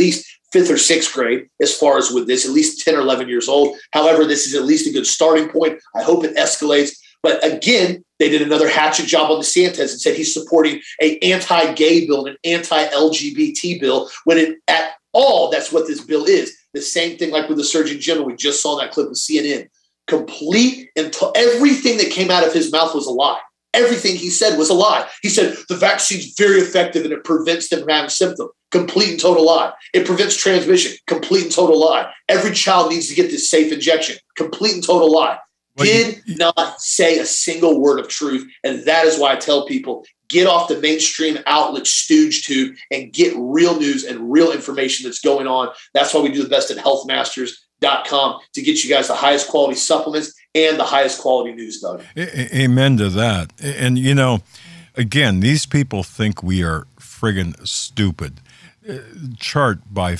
5th or 6th grade as far as with this, at least 10 or 11 years old. However, this is at least a good starting point. I hope it escalates. But again, they did another hatchet job on DeSantis and said he's supporting an anti-gay bill and an anti-LGBT bill, when at all that's what this bill is. The same thing like with the Surgeon General. We just saw that clip with CNN. Complete and everything that came out of his mouth was a lie. Everything he said was a lie. He said the vaccine's very effective and it prevents them from having symptoms. Complete and total lie. It prevents transmission. Complete and total lie. Every child needs to get this safe injection. Complete and total lie. Did not say a single word of truth. And that is why I tell people, get off the mainstream outlet stooge tube and get real news and real information that's going on. That's why we do the best at healthmasters.com to get you guys the highest quality supplements and the highest quality news, Doug. Amen to that. And, you know, again, these people think we are friggin' stupid. Chart by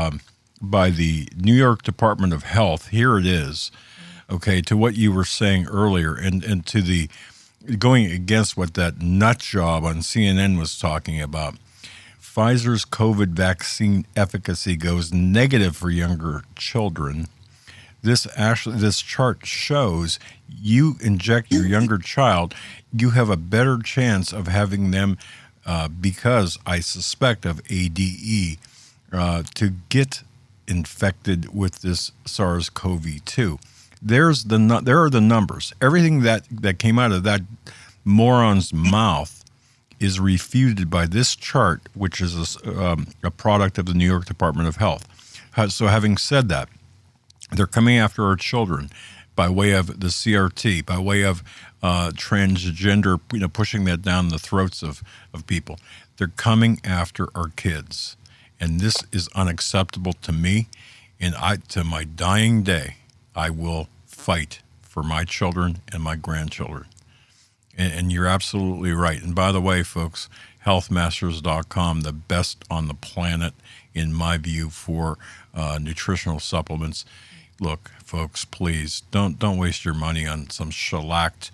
the New York Department of Health, here it is. Okay, to what you were saying earlier, and to the going against what that nut job on CNN was talking about. Pfizer's COVID vaccine efficacy goes negative for younger children. This chart shows you inject your younger child, you have a better chance of having them, because I suspect of ADE, to get infected with this SARS-CoV-2. There are the numbers. Everything that came out of that moron's mouth is refuted by this chart, which is a product of the New York Department of Health. So having said that, they're coming after our children by way of the CRT, by way of transgender, pushing that down the throats of people. They're coming after our kids. And this is unacceptable to me. And to my dying day, I will fight for my children and my grandchildren. And you're absolutely right. And by the way, folks, healthmasters.com, the best on the planet, in my view, for nutritional supplements. Look, folks, please don't waste your money on some shellacked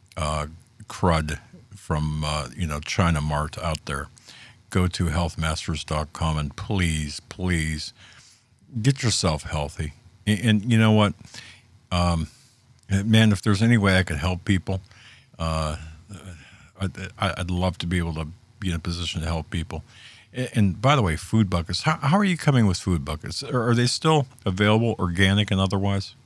crud from China Mart out there. Go to healthmasters.com and please get yourself healthy. And you know what, man, if there's any way I could help people, I'd love to be able to be in a position to help people. And by the way, food buckets, how are you coming with food buckets? Are they still available, organic and otherwise?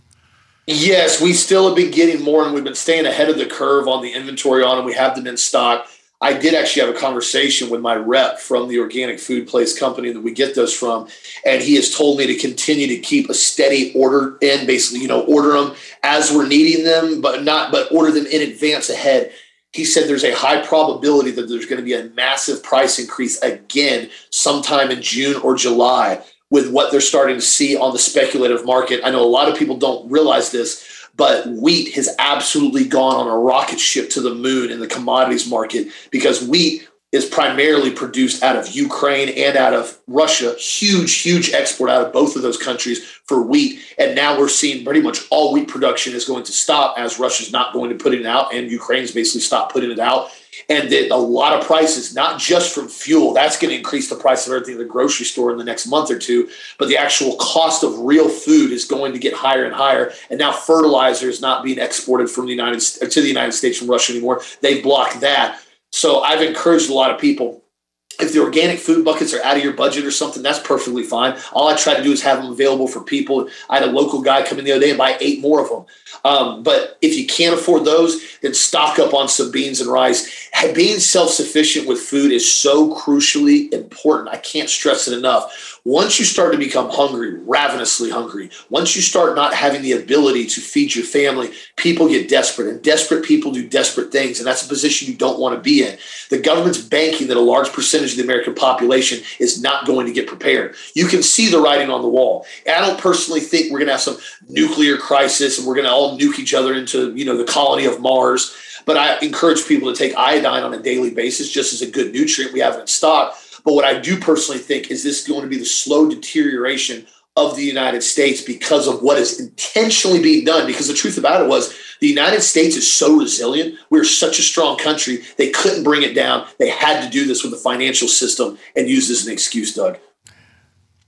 Yes, we still have been getting more, and we've been staying ahead of the curve on the inventory on them. We have them in stock. I did actually have a conversation with my rep from the organic food place company that we get those from, and he has told me to continue to keep a steady order in, basically, order them as we're needing them, but order them in advance ahead. He said there's a high probability that there's going to be a massive price increase again sometime in June or July with what they're starting to see on the speculative market. I know a lot of people don't realize this, but wheat has absolutely gone on a rocket ship to the moon in the commodities market because wheat is primarily produced out of Ukraine and out of Russia. Huge export out of both of those countries for wheat. And now we're seeing pretty much all wheat production is going to stop as Russia's not going to put it out and Ukraine's basically stopped putting it out. And that a lot of prices, not just from fuel, that's going to increase the price of everything in the grocery store in the next month or two, but the actual cost of real food is going to get higher and higher. And now fertilizer is not being exported from the United States from Russia anymore. They've blocked that. So I've encouraged a lot of people, if the organic food buckets are out of your budget or something, that's perfectly fine. All I try to do is have them available for people. I had a local guy come in the other day and buy 8 more of them. But if you can't afford those, then stock up on some beans and rice. Being self-sufficient with food is so crucially important. I can't stress it enough. Once you start to become hungry, ravenously hungry, once you start not having the ability to feed your family, people get desperate, and desperate people do desperate things, and that's a position you don't want to be in. The government's banking that a large percentage of the American population is not going to get prepared. You can see the writing on the wall. And I don't personally think we're going to have some nuclear crisis and we're going to all nuke each other into, the colony of Mars. But I encourage people to take iodine on a daily basis just as a good nutrient. We have it in stock. But what I do personally think is this going to be the slow deterioration of the United States because of what is intentionally being done. Because the truth about it was the United States is so resilient. We're such a strong country. They couldn't bring it down. They had to do this with the financial system and use this as an excuse, Doug.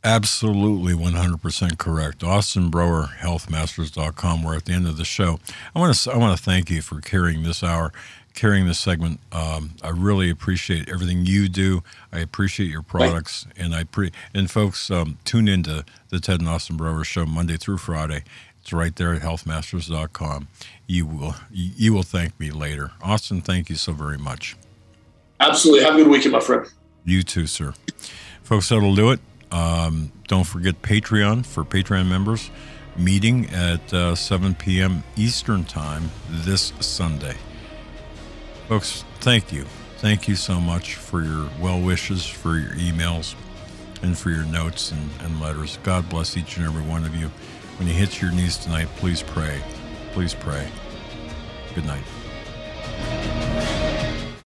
Absolutely 100% correct. Austin Brower, healthmasters.com. We're at the end of the show. I want to thank you for carrying this hour, carrying this segment. I really appreciate everything you do. I appreciate your products, and folks, tune into the Ted and Austin Brower Show Monday through Friday. It's right there at healthmasters.com. You will thank me later. Austin, thank you so very much. Absolutely. Have a good weekend, my friend. You too, sir. Folks, that'll do it. Don't forget Patreon for Patreon members. Meeting at 7 p.m. Eastern Time this Sunday. Folks, thank you. Thank you so much for your well wishes, for your emails, and for your notes and letters. God bless each and every one of you. When you hit your knees tonight, please pray. Please pray. Good night.